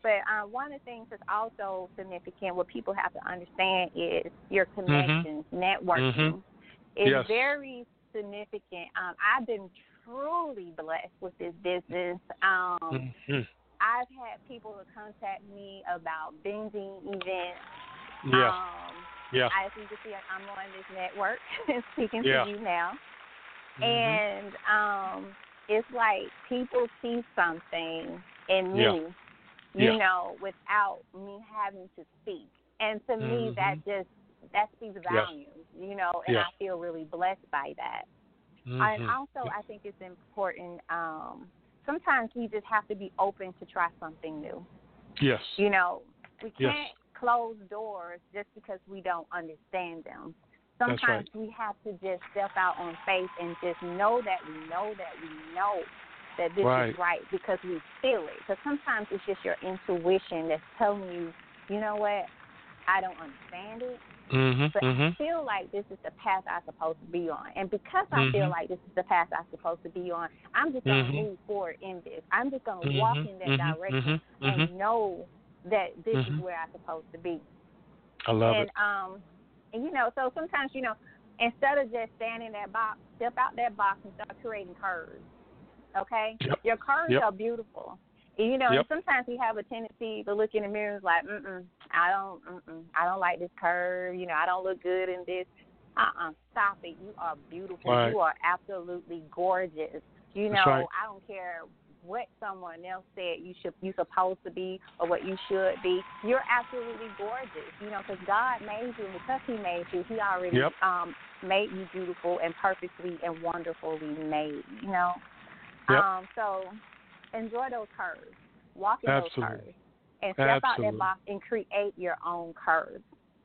but um, one of the things that's also significant, what people have to understand is your connections, mm-hmm. networking. Mm-hmm. is yes. very significant. Um, I've been truly blessed with this business. Um, mm-hmm. I've had people to contact me about binging events. Yeah. Um, yeah. As you can see, I'm on this network speaking yeah. to you now. Mm-hmm. And um, it's like people see something in me, yeah. you yeah. know, without me having to speak. And to mm-hmm. me, that just, that speaks volumes, yes. you know, and yeah. I feel really blessed by that. Mm-hmm. And also, I think it's important, um, sometimes we just have to be open to try something new. Yes. You know, we can't yes. close doors just because we don't understand them. Sometimes right. we have to just step out on faith and just know that we know that we know that this right. is right because we feel it. Because sometimes it's just your intuition that's telling you, you know what, I don't understand it, mm-hmm. but mm-hmm. I feel like this is the path I'm supposed to be on. And because I mm-hmm. feel like this is the path I'm supposed to be on, I'm just going to mm-hmm. move forward in this. I'm just going to mm-hmm. walk in that mm-hmm. direction mm-hmm. and mm-hmm. know that this mm-hmm. is where I'm supposed to be. I love and, it. Um, and, you know, so sometimes, you know, instead of just standing in that box, step out that box and start creating curves, okay? Yep. Your curves yep. are beautiful. And, you know, yep. and sometimes we have a tendency to look in the mirror and like, mm-mm, I don't, mm-mm, I don't like this curve. You know, I don't look good in this. Uh-uh, stop it. You are beautiful. Right. You are absolutely gorgeous. You know, right. I don't care what someone else said you should, you supposed to be or what you should be. You're absolutely gorgeous, you know, because God made you, and because He made you, He already yep. um, made you beautiful and perfectly and wonderfully made, you know. Yep. Um, so enjoy those curves, walk in Absolutely. those curves, and step Absolutely. out that box and create your own curves.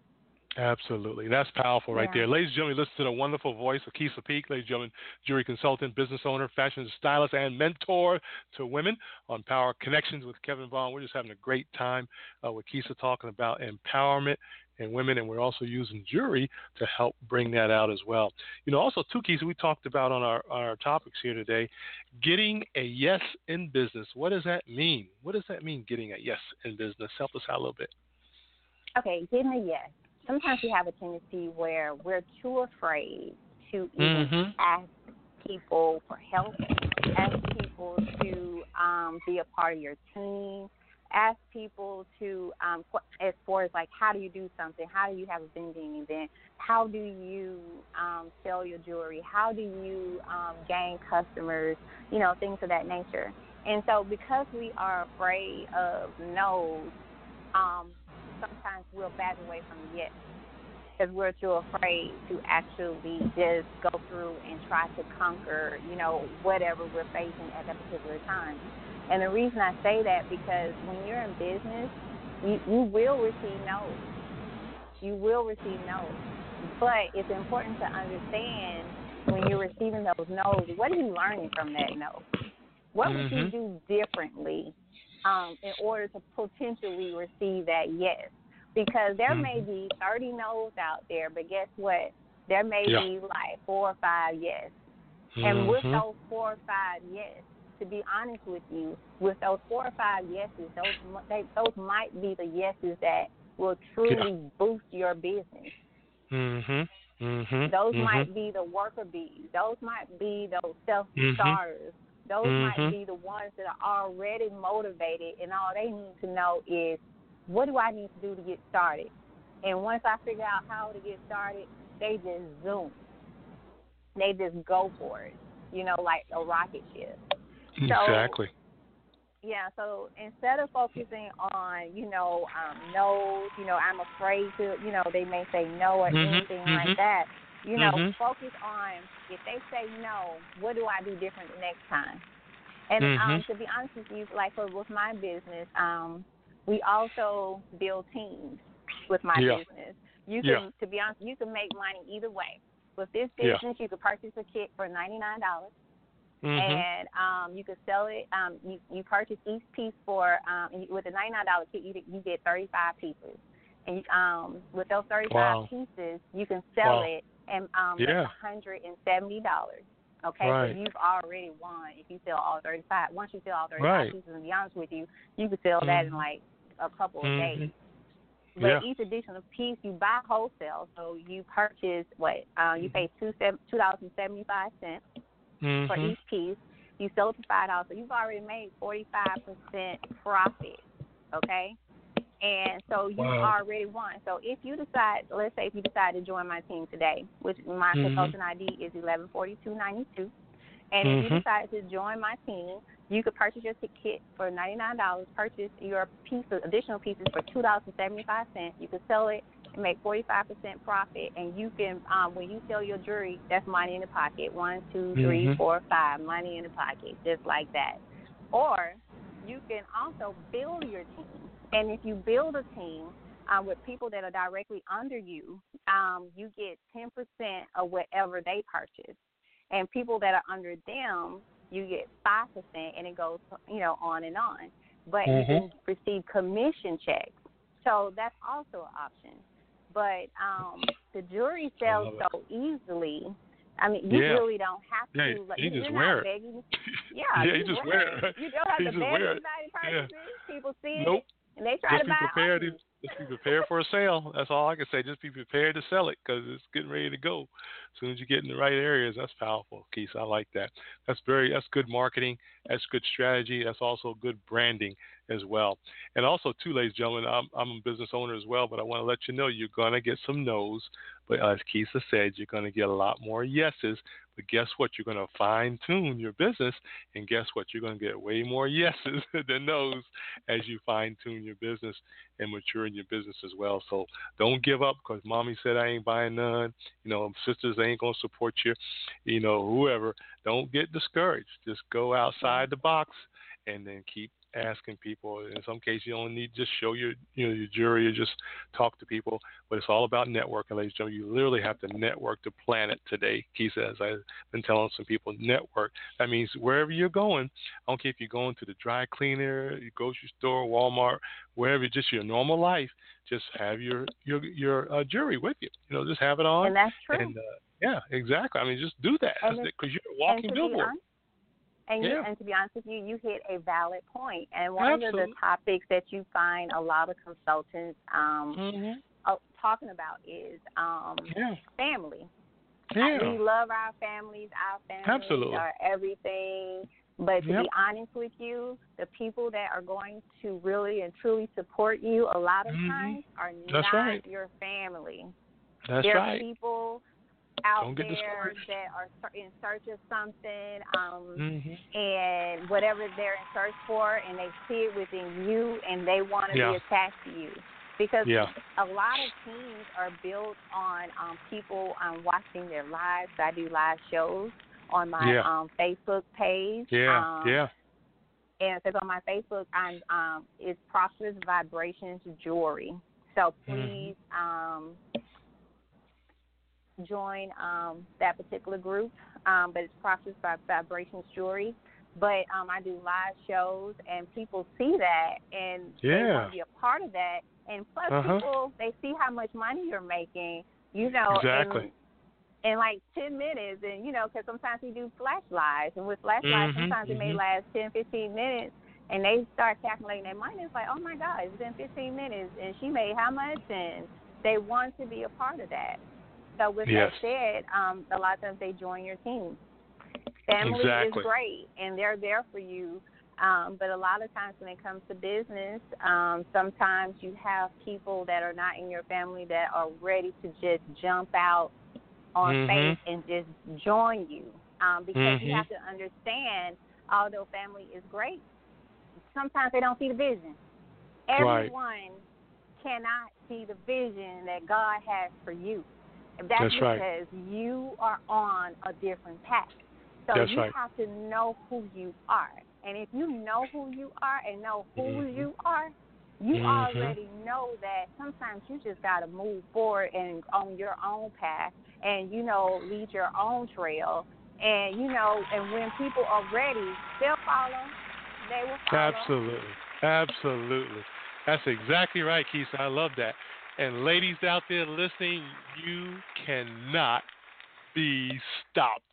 Absolutely. That's powerful right yeah. there. Ladies and gentlemen, listen to the wonderful voice of Keisha Peak, ladies and gentlemen, jewelry consultant, business owner, fashion stylist, and mentor to women on Power Connections with Kevin Vaughn. We're just having a great time uh, with Keisha talking about empowerment and women, and we're also using jewelry to help bring that out as well. You know, also, too, Keisha, we talked about on our, on our topics here today, getting a yes in business. What does that mean? What does that mean, getting a yes in business? Help us out a little bit. Okay, getting a yes. Sometimes we have a tendency where we're too afraid to even mm-hmm. ask people for help, ask people to um, be a part of your team, ask people to, um, as far as like, how do you do something? How do you have a vending event? How do you um, sell your jewelry? How do you um, gain customers? You know, things of that nature. And so because we are afraid of no's, um, sometimes we'll back away from yes because we're too afraid to actually just go through and try to conquer, you know, whatever we're facing at that particular time. And the reason I say that because when you're in business, you, you will receive no's. You will receive no's. But it's important to understand when you're receiving those no's, what are you learning from that no? What mm-hmm. would you do differently um, in order to potentially receive that yes? Because there mm-hmm. may be thirty no's out there, but guess what? There may yeah. be like four or five yes. Mm-hmm. And with those four or five yes, to be honest with you, with those four or five yeses, those they, those might be the yeses that will truly yeah. boost your business. Mm-hmm. Mm-hmm. Those mm-hmm. might be the worker bees. Those might be those self-starters. Mm-hmm. Those mm-hmm. might be the ones that are already motivated, and all they need to know is, what do I need to do to get started? And once I figure out how to get started, they just zoom. They just go for it, you know, like a rocket ship. Exactly. So, yeah, so instead of focusing on, you know, um, no, you know, I'm afraid to, you know, they may say no or mm-hmm. anything mm-hmm. like that, you know, mm-hmm. focus on, if they say no, what do I do different the next time? And mm-hmm. um, to be honest with you, like for, with my business, um, we also build teams with my yeah. business. You can, yeah. to be honest, you can make money either way. With this yeah. business, you could purchase a kit for ninety-nine dollars, mm-hmm. and um, you could sell it. Um, you, you purchase each piece for, um, with a ninety-nine dollars kit, you, you get thirty-five pieces. And you, um, with those thirty-five wow. pieces, you can sell wow. it and um, yeah. make one hundred seventy dollars. Okay, right. so you've already won if you sell all thirty-five. Once you sell all thirty-five Right. pieces, to be honest with you, you could sell that mm-hmm. in like a couple of mm-hmm. days. But yeah. each additional piece you buy wholesale, so you purchase what uh, you pay two two dollars and seventy five cents mm-hmm. for each piece. You sell it for five dollars, so you've already made forty five percent profit. Okay, and so you wow. already won. So if you decide, let's say if you decide to join my team today, which my mm-hmm. consultant I D is eleven forty two ninety two, and mm-hmm. if you decide to join my team, you could purchase your ticket for ninety-nine dollars, purchase your piece of additional pieces for two dollars and seventy-five cents. You can sell it and make forty-five percent profit, and you can, um, when you sell your jewelry, that's money in the pocket. One, two, three, mm-hmm. four, five, money in the pocket, just like that. Or you can also build your team, and if you build a team uh, with people that are directly under you, um, you get ten percent of whatever they purchase. And people that are under them, you get five percent, and it goes, you know, on and on. But mm-hmm. you can receive commission checks. So that's also an option. But um, the jewelry sells so easily. I mean, you yeah. really don't have yeah, to. Like, you you're just not wear it. begging. Yeah, yeah, you, you just wear wear it. it. You don't have you to just beg wear anybody it. purchases. Yeah. People see nope. it, and they try just to be buy prepared it. to, Just be prepared for a sale. That's all I can say. Just be prepared to sell it because it's getting ready to go. As soon as you get in the right areas, that's powerful, Keith. I like that. That's very. That's good marketing. That's good strategy. That's also good branding as well. And also, too, ladies and gentlemen, I'm, I'm a business owner as well, but I want to let you know you're going to get some no's. But as Keisha said, you're going to get a lot more yeses. But guess what? You're going to fine-tune your business, and guess what? You're going to get way more yeses than no's as you fine-tune your business and mature in your business as well. So don't give up because mommy said I ain't buying none. You know, sisters ain't going to support you. You know, whoever. Don't get discouraged. Just go outside the box and then keep asking people. In some cases, you don't need to just show your, you know, your jewelry or just talk to people. But it's all about networking, ladies and gentlemen. You literally have to network the planet today. Keith says, I've been telling some people, network. That means wherever you're going, I don't care if you're going to the dry cleaner, your grocery store, Walmart, wherever, just your normal life, just have your your your uh, jewelry with you. You know, just have it on. And that's true. And uh, yeah, exactly. I mean, just do that because you're a walking billboard. Honest, And, you, yeah. and to be honest with you, you hit a valid point. And one Absolutely. of the topics that you find a lot of consultants um, mm-hmm. uh, talking about is um, yeah. family. Yeah. We love our families. Our families Absolutely. are everything. But to yep. be honest with you, the people that are going to really and truly support you a lot of mm-hmm. times are That's not right. your family. That's They're right. people out Don't get there discouraged. that are in search of something, um, mm-hmm. and whatever they're in search for, and they see it within you, and they want to yeah. be attached to you. Because yeah. a lot of teams are built on um, people um, watching their lives. I do live shows on my yeah. um, Facebook page. Yeah, um, yeah. And because on my Facebook, I'm um, it's Prosperous Vibrations Jewelry. So please. Mm-hmm. Um, join um, that particular group, um, but it's Prosperous Vibrations Jewelry. But um, I do live shows, and people see that, and yeah. they want to be a part of that. And plus, uh-huh. people, they see how much money you're making, you know, exactly. in, in like ten minutes. And, you know, because sometimes we do flash lives, and with flash mm-hmm. lives, sometimes mm-hmm. it may last ten, fifteen minutes, and they start calculating their money. It's like, oh, my God, it's been fifteen minutes, and she made how much? And they want to be a part of that. So with yes. that said, um, a lot of times they join your team. Family exactly. is great, and they're there for you. Um, but a lot of times when it comes to business, um, sometimes you have people that are not in your family that are ready to just jump out on mm-hmm. faith and just join you. Um, because mm-hmm. you have to understand, although family is great, sometimes they don't see the vision. Everyone right. cannot see the vision that God has for you. That's, That's because right. you are on a different path. So That's you right. have to know who you are. And if you know who you are and know who mm-hmm. you are, you mm-hmm. already know that sometimes you just got to move forward and on your own path and, you know, lead your own trail. And, you know, and when people are ready, they'll follow. They will follow. Absolutely. Absolutely. That's exactly right, Keisha. I love that. And ladies out there listening, you cannot be stopped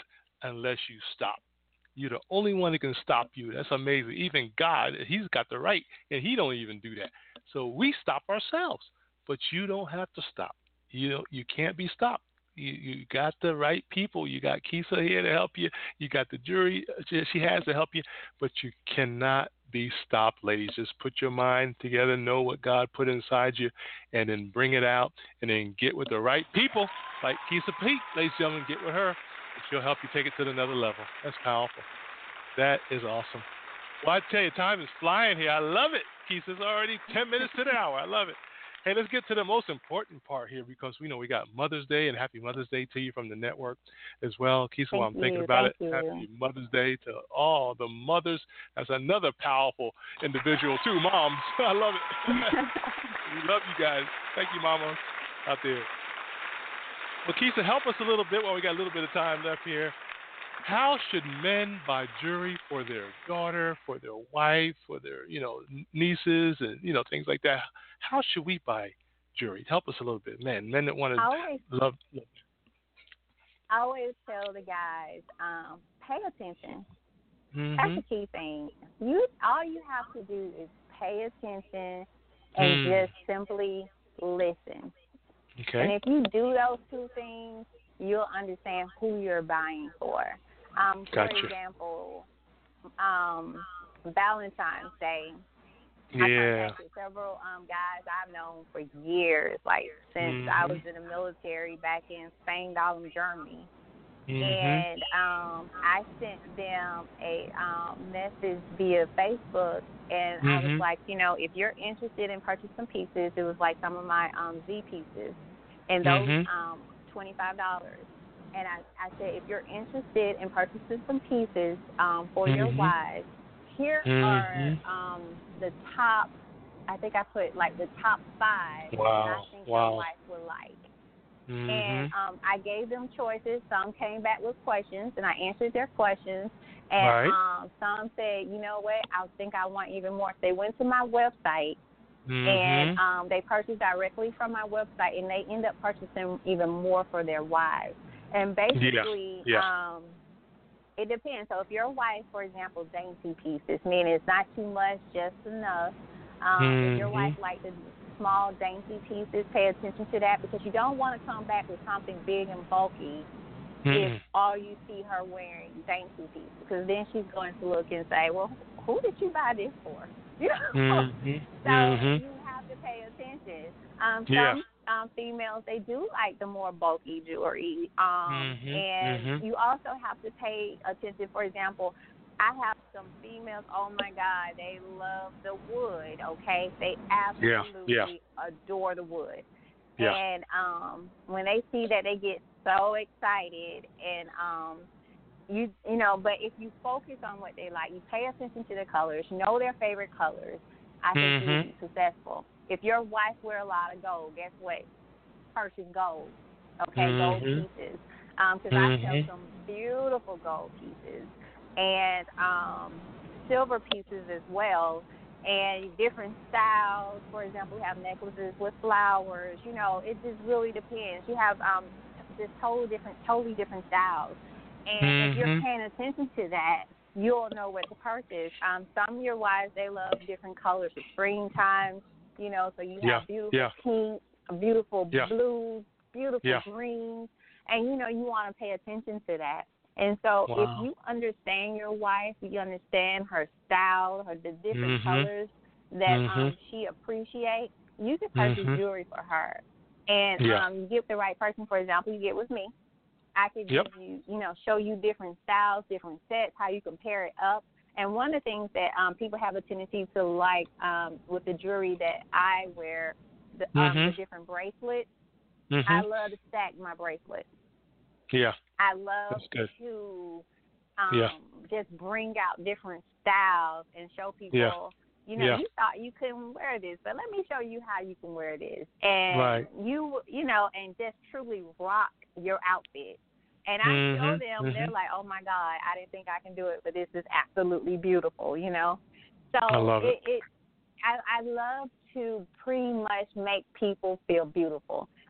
unless you stop. You're the only one that can stop you. That's amazing. Even God, he's got the right, and he don't even do that. So we stop ourselves, but you don't have to stop. You know, you can't be stopped. You, you got the right people. You got Keisha here to help you. You got the jury she, she has to help you, but you cannot be stopped, ladies. Just put your mind together, know what God put inside you, and then bring it out, and then get with the right people, like Keisha Pete, ladies and gentlemen, get with her. She'll help you take it to another level. That's powerful. That is awesome. Well, I tell you, time is flying here. I love it. Keisha's already ten minutes to the hour. I love it. Hey, let's get to the most important part here, because we know we got Mother's Day, and happy Mother's Day to you from the network as well. Keisha, while I'm you, thinking about thank it, you. happy Mother's Day to all the mothers. That's another powerful individual, too, moms. I love it. We love you guys. Thank you, mamas, out there. Well, Keisha, help us a little bit while we got a little bit of time left here. How should men buy jewelry for their daughter, for their wife, for their, you know, nieces and, you know, things like that? How should we buy jewelry? Help us a little bit, men. Men that want to always, love, love. I always tell the guys, um, pay attention. Mm-hmm. That's the key thing. You all you have to do is pay attention and Mm. just simply listen. Okay. And if you do those two things, you'll understand who you're buying for. Um, for Gotcha. example, um, Valentine's Day. Yeah. I contacted several um, guys I've known for years, like since mm-hmm. I was in the military back in Spain, Dahlem, Germany. Mm-hmm. And um, I sent them a um, message via Facebook, and mm-hmm. I was like, you know, if you're interested in purchasing pieces, it was like some of my um, Z pieces, and those mm-hmm. um, twenty-five dollars. And I, I said, if you're interested in purchasing some pieces um, for mm-hmm. your wives, here mm-hmm. are um, the top, I think I put like the top five wow. that I think wow. your wife would like. Mm-hmm. And um, I gave them choices. Some came back with questions, and I answered their questions. And right. um, some said, you know what, I think I want even more. So they went to my website, mm-hmm. and um, they purchased directly from my website, and they end up purchasing even more for their wives. And basically, yeah. Yeah. Um, it depends. So if your wife, for example, dainty pieces, meaning it's not too much, just enough. Um, mm-hmm. If your wife likes the small dainty pieces, pay attention to that, because you don't want to come back with something big and bulky mm-hmm. if all you see her wearing dainty pieces, because then she's going to look and say, well, who did you buy this for? You know? mm-hmm. So mm-hmm. you have to pay attention. Um, yeah. Some um, females, they do like the more bulky jewelry. Um, mm-hmm. and mm-hmm. you also have to pay attention. For example, I have some females, oh, my God, they love the wood, okay? They absolutely yeah. Yeah. adore the wood. Yeah. And um, when they see that, they get so excited. And, um, you you know, but if you focus on what they like, you pay attention to the colors, know their favorite colors, I think mm-hmm. you will be successful. If your wife wear a lot of gold, guess what? Purchase gold, okay, mm-hmm. gold pieces. Because um, mm-hmm. I sell some beautiful gold pieces and um, silver pieces as well, and different styles. For example, we have necklaces with flowers. You know, it just really depends. You have um, just totally different, totally different styles. And mm-hmm. if you're paying attention to that, you'll know what to purchase. Um, some of your wives, they love different colors for springtime, you know, so you yeah. have beautiful yeah. pinks, beautiful yeah. blues, beautiful yeah. greens, and, you know, you want to pay attention to that. And so wow. if you understand your wife, you understand her style, her the different mm-hmm. colors that mm-hmm. um, she appreciates, you can purchase mm-hmm. jewelry for her. And yeah. um, you get the right person. For example, you get with me. I could yep. give you, you know, show you different styles, different sets, how you can pair it up. And one of the things that um, people have a tendency to like um, with the jewelry that I wear, the, um, mm-hmm. the different bracelets, mm-hmm. I love to stack my bracelets. Yeah. I love That's good. to um, yeah. just bring out different styles and show people, yeah. you know, yeah. you thought you couldn't wear this, but let me show you how you can wear this. And right. you, you know, and just truly rock your outfit. And I mm-hmm. show them, mm-hmm. they're like, oh, my God, I didn't think I can do it, but this is absolutely beautiful, you know. So I love it. it, it I, I love to pretty much make people feel beautiful.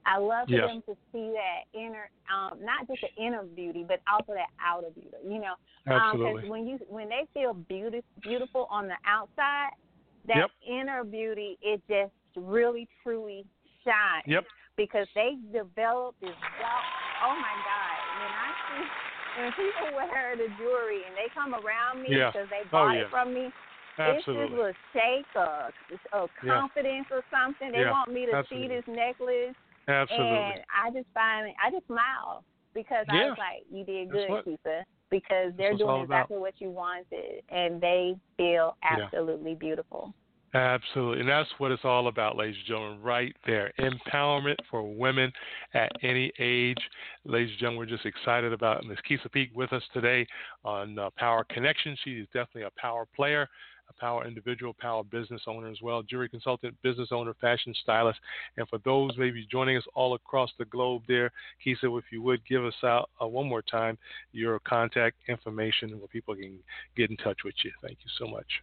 I love for Yes. them to see that inner, um, not just the inner beauty, but also that outer beauty. You know, Absolutely. because when you when they feel beauty, beautiful on the outside, that Yep. inner beauty, it just really truly shines. Yep. Because they develop this. Oh my God! When I see when people wear the jewelry and they come around me Yeah. because they Oh, bought yeah. it from me. Absolutely. It's just a shake of, of Yeah. confidence or something. They Yeah. want me to Absolutely. see this necklace. Absolutely. And I just find, I just smile because I Yeah. was like, you did That's good, what- Keisha. Because they're what it's all doing about. exactly what you wanted. And they feel Yeah. absolutely beautiful. Absolutely. And that's what it's all about, ladies and gentlemen, right there. Empowerment for women at any age. Ladies and gentlemen, we're just excited about Miz Keisha Peak with us today on uh, Power Connection. She is definitely a power player, a power individual, power business owner as well, jewelry consultant, business owner, fashion stylist. And for those maybe joining us all across the globe there, Keisha, if you would give us out uh, one more time your contact information where people can get in touch with you. Thank you so much.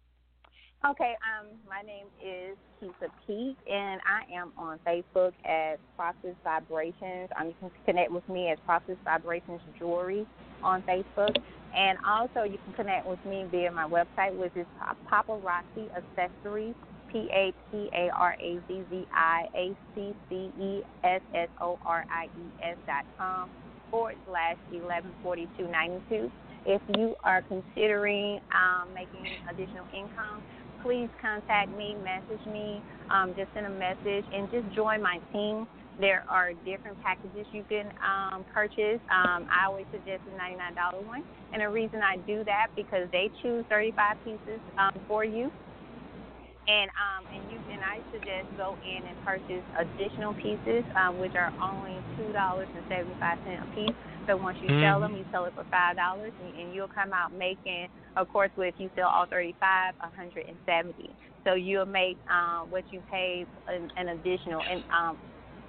Okay, um, my name is Keisha Peak, and I am on Facebook as Process Vibrations. Um, you can connect with me as Process Vibrations Jewelry on Facebook. And also you can connect with me via my website, which is Paparazzi Accessories, P A P A R A Z Z I A C C E S S O R I E S dot com forward slash eleven forty-two ninety-two. If you are considering um, making additional income, please contact me, message me, um, just send a message, and just join my team. There are different packages you can um, purchase. Um, I always suggest the ninety-nine dollars one, and the reason I do that because they choose thirty-five pieces um, for you, and um, and you and I suggest go in and purchase additional pieces, um, which are only two dollars and seventy-five cents a piece. So once you mm-hmm. sell them, you sell it for five dollars, and, and you'll come out making, of course, if you sell all thirty-five, one hundred seventy. So you'll make um, what you paid an, an additional and um,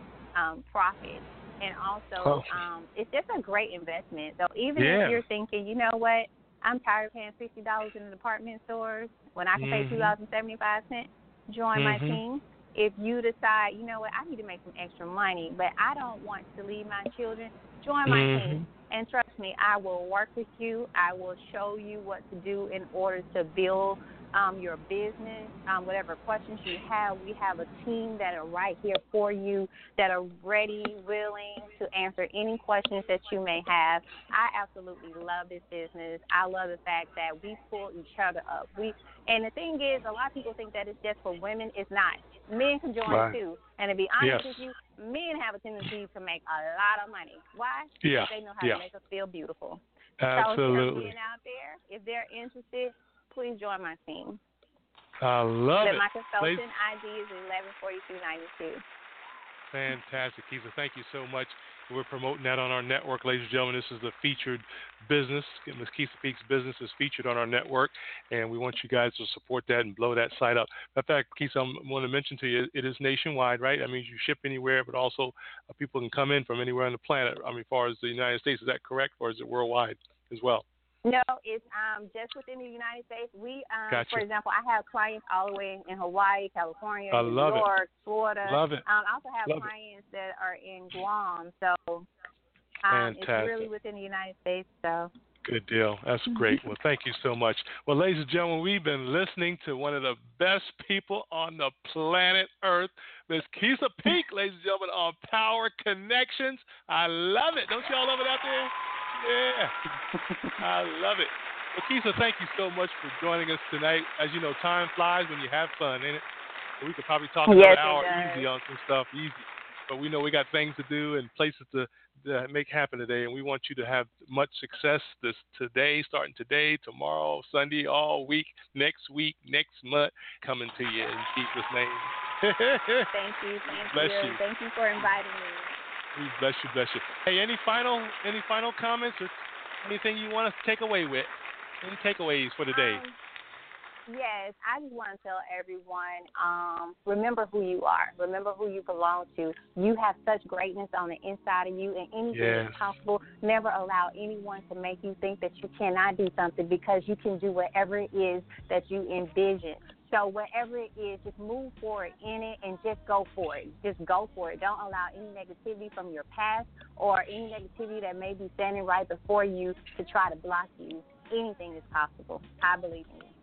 um, profit. And also, oh. um, it's just a great investment. So even yeah. if you're thinking, you know what, I'm tired of paying sixty dollars in the department stores when I can mm-hmm. pay two dollars and seventy-five cents, join mm-hmm. my team. If you decide, you know what, I need to make some extra money, but I don't want to leave my children, join my mm-hmm. team. And trust me, I will work with you. I will show you what to do in order to build um, your business, um, whatever questions you have. We have a team that are right here for you, that are ready, willing to answer any questions that you may have. I absolutely love this business. I love the fact that we pull each other up. We And the thing is, a lot of people think that it's just for women. It's not. Men can join right. too. And to be honest yes. with you, men have a tendency to make a lot of money. Why? Yeah. Because they know how yeah. to make us feel beautiful. Absolutely. So, men out there, if they're interested, please join my team. I love but it. My consultant Ladies, I D is eleven forty-two ninety-two. Fantastic, Keisha. Thank you so much. We're promoting that on our network, ladies and gentlemen. This is the featured business. Miz Keisha Peak's business is featured on our network, and we want you guys to support that and blow that site up. In fact, Keisha, I want to mention to you, it is nationwide, right? I mean, you ship anywhere, but also uh, people can come in from anywhere on the planet. I mean, as far as the United States, is that correct, or is it worldwide as well? No, it's um, just within the United States. We, um, gotcha. For example, I have clients all the way in Hawaii, California, I New love York, it. Florida. Love it. Um, I also have love clients it. that are in Guam. So Fantastic. um, it's really within the United States. So. Good deal. That's great. Well, thank you so much. Well, ladies and gentlemen, we've been listening to one of the best people on the planet Earth, Miz Keisha Peak, ladies and gentlemen, on Power Connections. I love it. Don't y'all love it out there? Yeah. I love it. Well, Keisha, thank you so much for joining us tonight. As you know, time flies when you have fun, ain't it? We could probably talk yes, another hour easy on some stuff, easy. But we know we got things to do and places to, to make happen today, and we want you to have much success this today, starting today, tomorrow, Sunday, all week, next week, next month, coming to you in Jesus' name. Thank you, thank bless you. you. Thank you for inviting me. We bless you, bless you. Hey, any final, any final comments or anything you want us to take away with? Any takeaways for today? Um, Yes, I just want to tell everyone, um, remember who you are. Remember who you belong to. You have such greatness on the inside of you, and anything yes. is possible. Never allow anyone to make you think that you cannot do something, because you can do whatever it is that you envision. So whatever it is, just move forward in it and just go for it. Just go for it. Don't allow any negativity from your past or any negativity that may be standing right before you to try to block you. Anything is possible. I believe in you.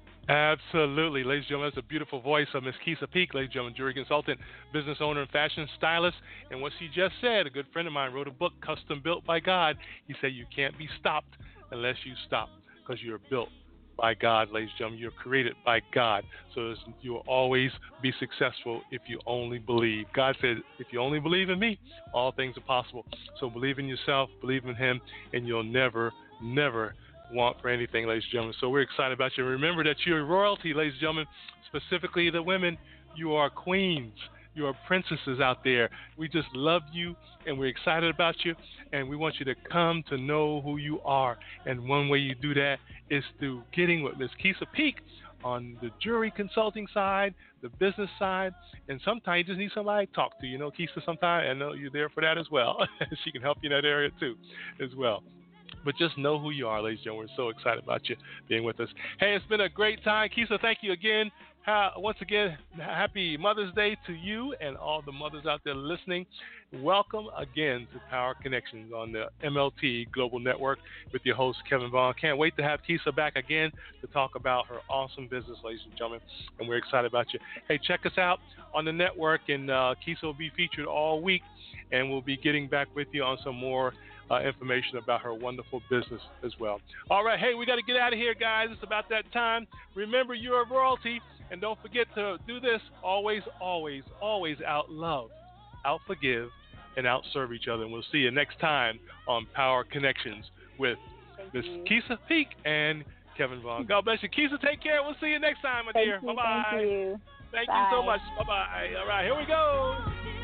Absolutely. Ladies and gentlemen, that's a beautiful voice of Miss Keisha Peak, ladies and gentlemen, jewelry consultant, business owner, and fashion stylist. And what she just said, a good friend of mine wrote a book, Custom Built by God. He said you can't be stopped unless you stop, because you're built by God, ladies and gentlemen. You're created by God. So you will always be successful if you only believe. God said, if you only believe in me, all things are possible. So believe in yourself, believe in him, and you'll never, never want for anything, ladies and gentlemen. So we're excited about you. Remember that you're royalty, ladies and gentlemen, specifically the women. You are queens. You are princesses out there. We just love you, and we're excited about you, and we want you to come to know who you are. And one way you do that is through getting with Miss Keisha Peak on the jewelry consulting side, the business side, and sometimes you just need somebody to talk to. You know, Keisha, sometimes I know you're there for that as well. She can help you in that area too, as well. But just know who you are, ladies and gentlemen. We're so excited about you being with us. Hey, it's been a great time. Keisha, thank you again. Uh, once again, happy Mother's Day to you and all the mothers out there listening. Welcome again to Power Connections on the M L T Global Network with your host, Kevin Vaughn. Can't wait to have Keisha back again to talk about her awesome business, ladies and gentlemen, and we're excited about you. Hey, check us out on the network, and uh, Keisha will be featured all week, and we'll be getting back with you on some more Uh, information about her wonderful business as well. All right, hey, we got to get out of here, guys. It's about that time. Remember, you're a royalty, and don't forget to do this. Always, always, always out love, out forgive, and out serve each other. And we'll see you next time on Power Connections with Miss Keisha Peak and Kevin Vaughn. God bless you. Keisha, take care. We'll see you next time, my Thank dear. You, Bye-bye. Thank you. Thank Bye. you so much. Bye-bye. All right, here we go.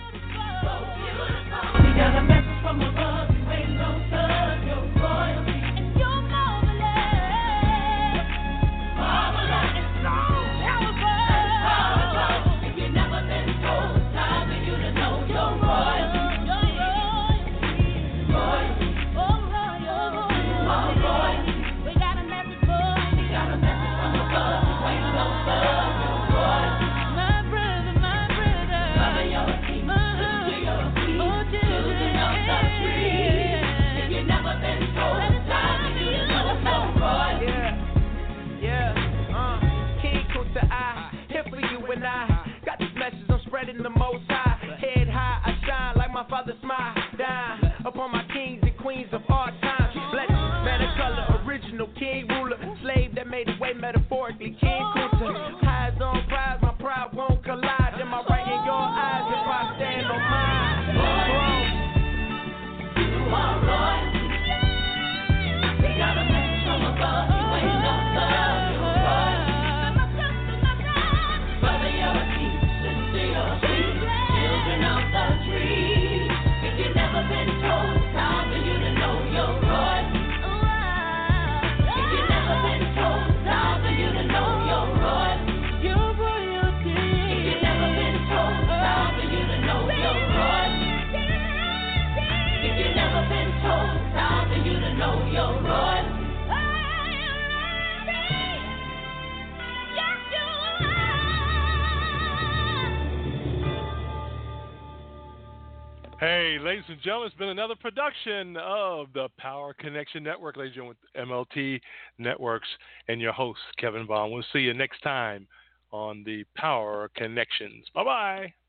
We got a message from above. You ain't no thug, you're royalty. And you're marvelous. Marvelous. And so powerful. And powerful. If you've never been told, it's time for you to know you're royalty. You're royalty. Royalty. Oh, royalty. You are royalty. We got a message for you. We got a message from above. You ain't no thug, you're royalty. My brother, my brother. Mother, you're a king. Sister, you're a queen. Oh, children of the tree. If you've never been told, it's time for you to know it's no royalty. Yeah, yeah, uh, King Kuta, I, here for you and I. Got this message, I'm spreading the most high. Head high, I shine like my father's smile. Down upon my kings and queens of all time. Blessed, man of color, original king ruler. Slave that made his way metaphorically. King Kuta, eyes on prize, my pride won't collide. Am I right in your eyes if I stand on mine? You are royalty. We got a message from above. You ain't no thug, you're royalty. Brother, you're a king. Sister, you're a queen. Children of the tree. If you've never been told, it's time for you to know you're royalty. If you've never been told, it's time for you to know you're royalty. You're royalty. If you've never been told, it's time for you to know you're royalty. If you've never been told, it's time for you to know you're royalty. Hey, ladies and gentlemen, it's been another production of the Power Connection Network, ladies and gentlemen, with M L T Networks and your host, Kevin Vaughn. We'll see you next time on the Power Connections. Bye-bye.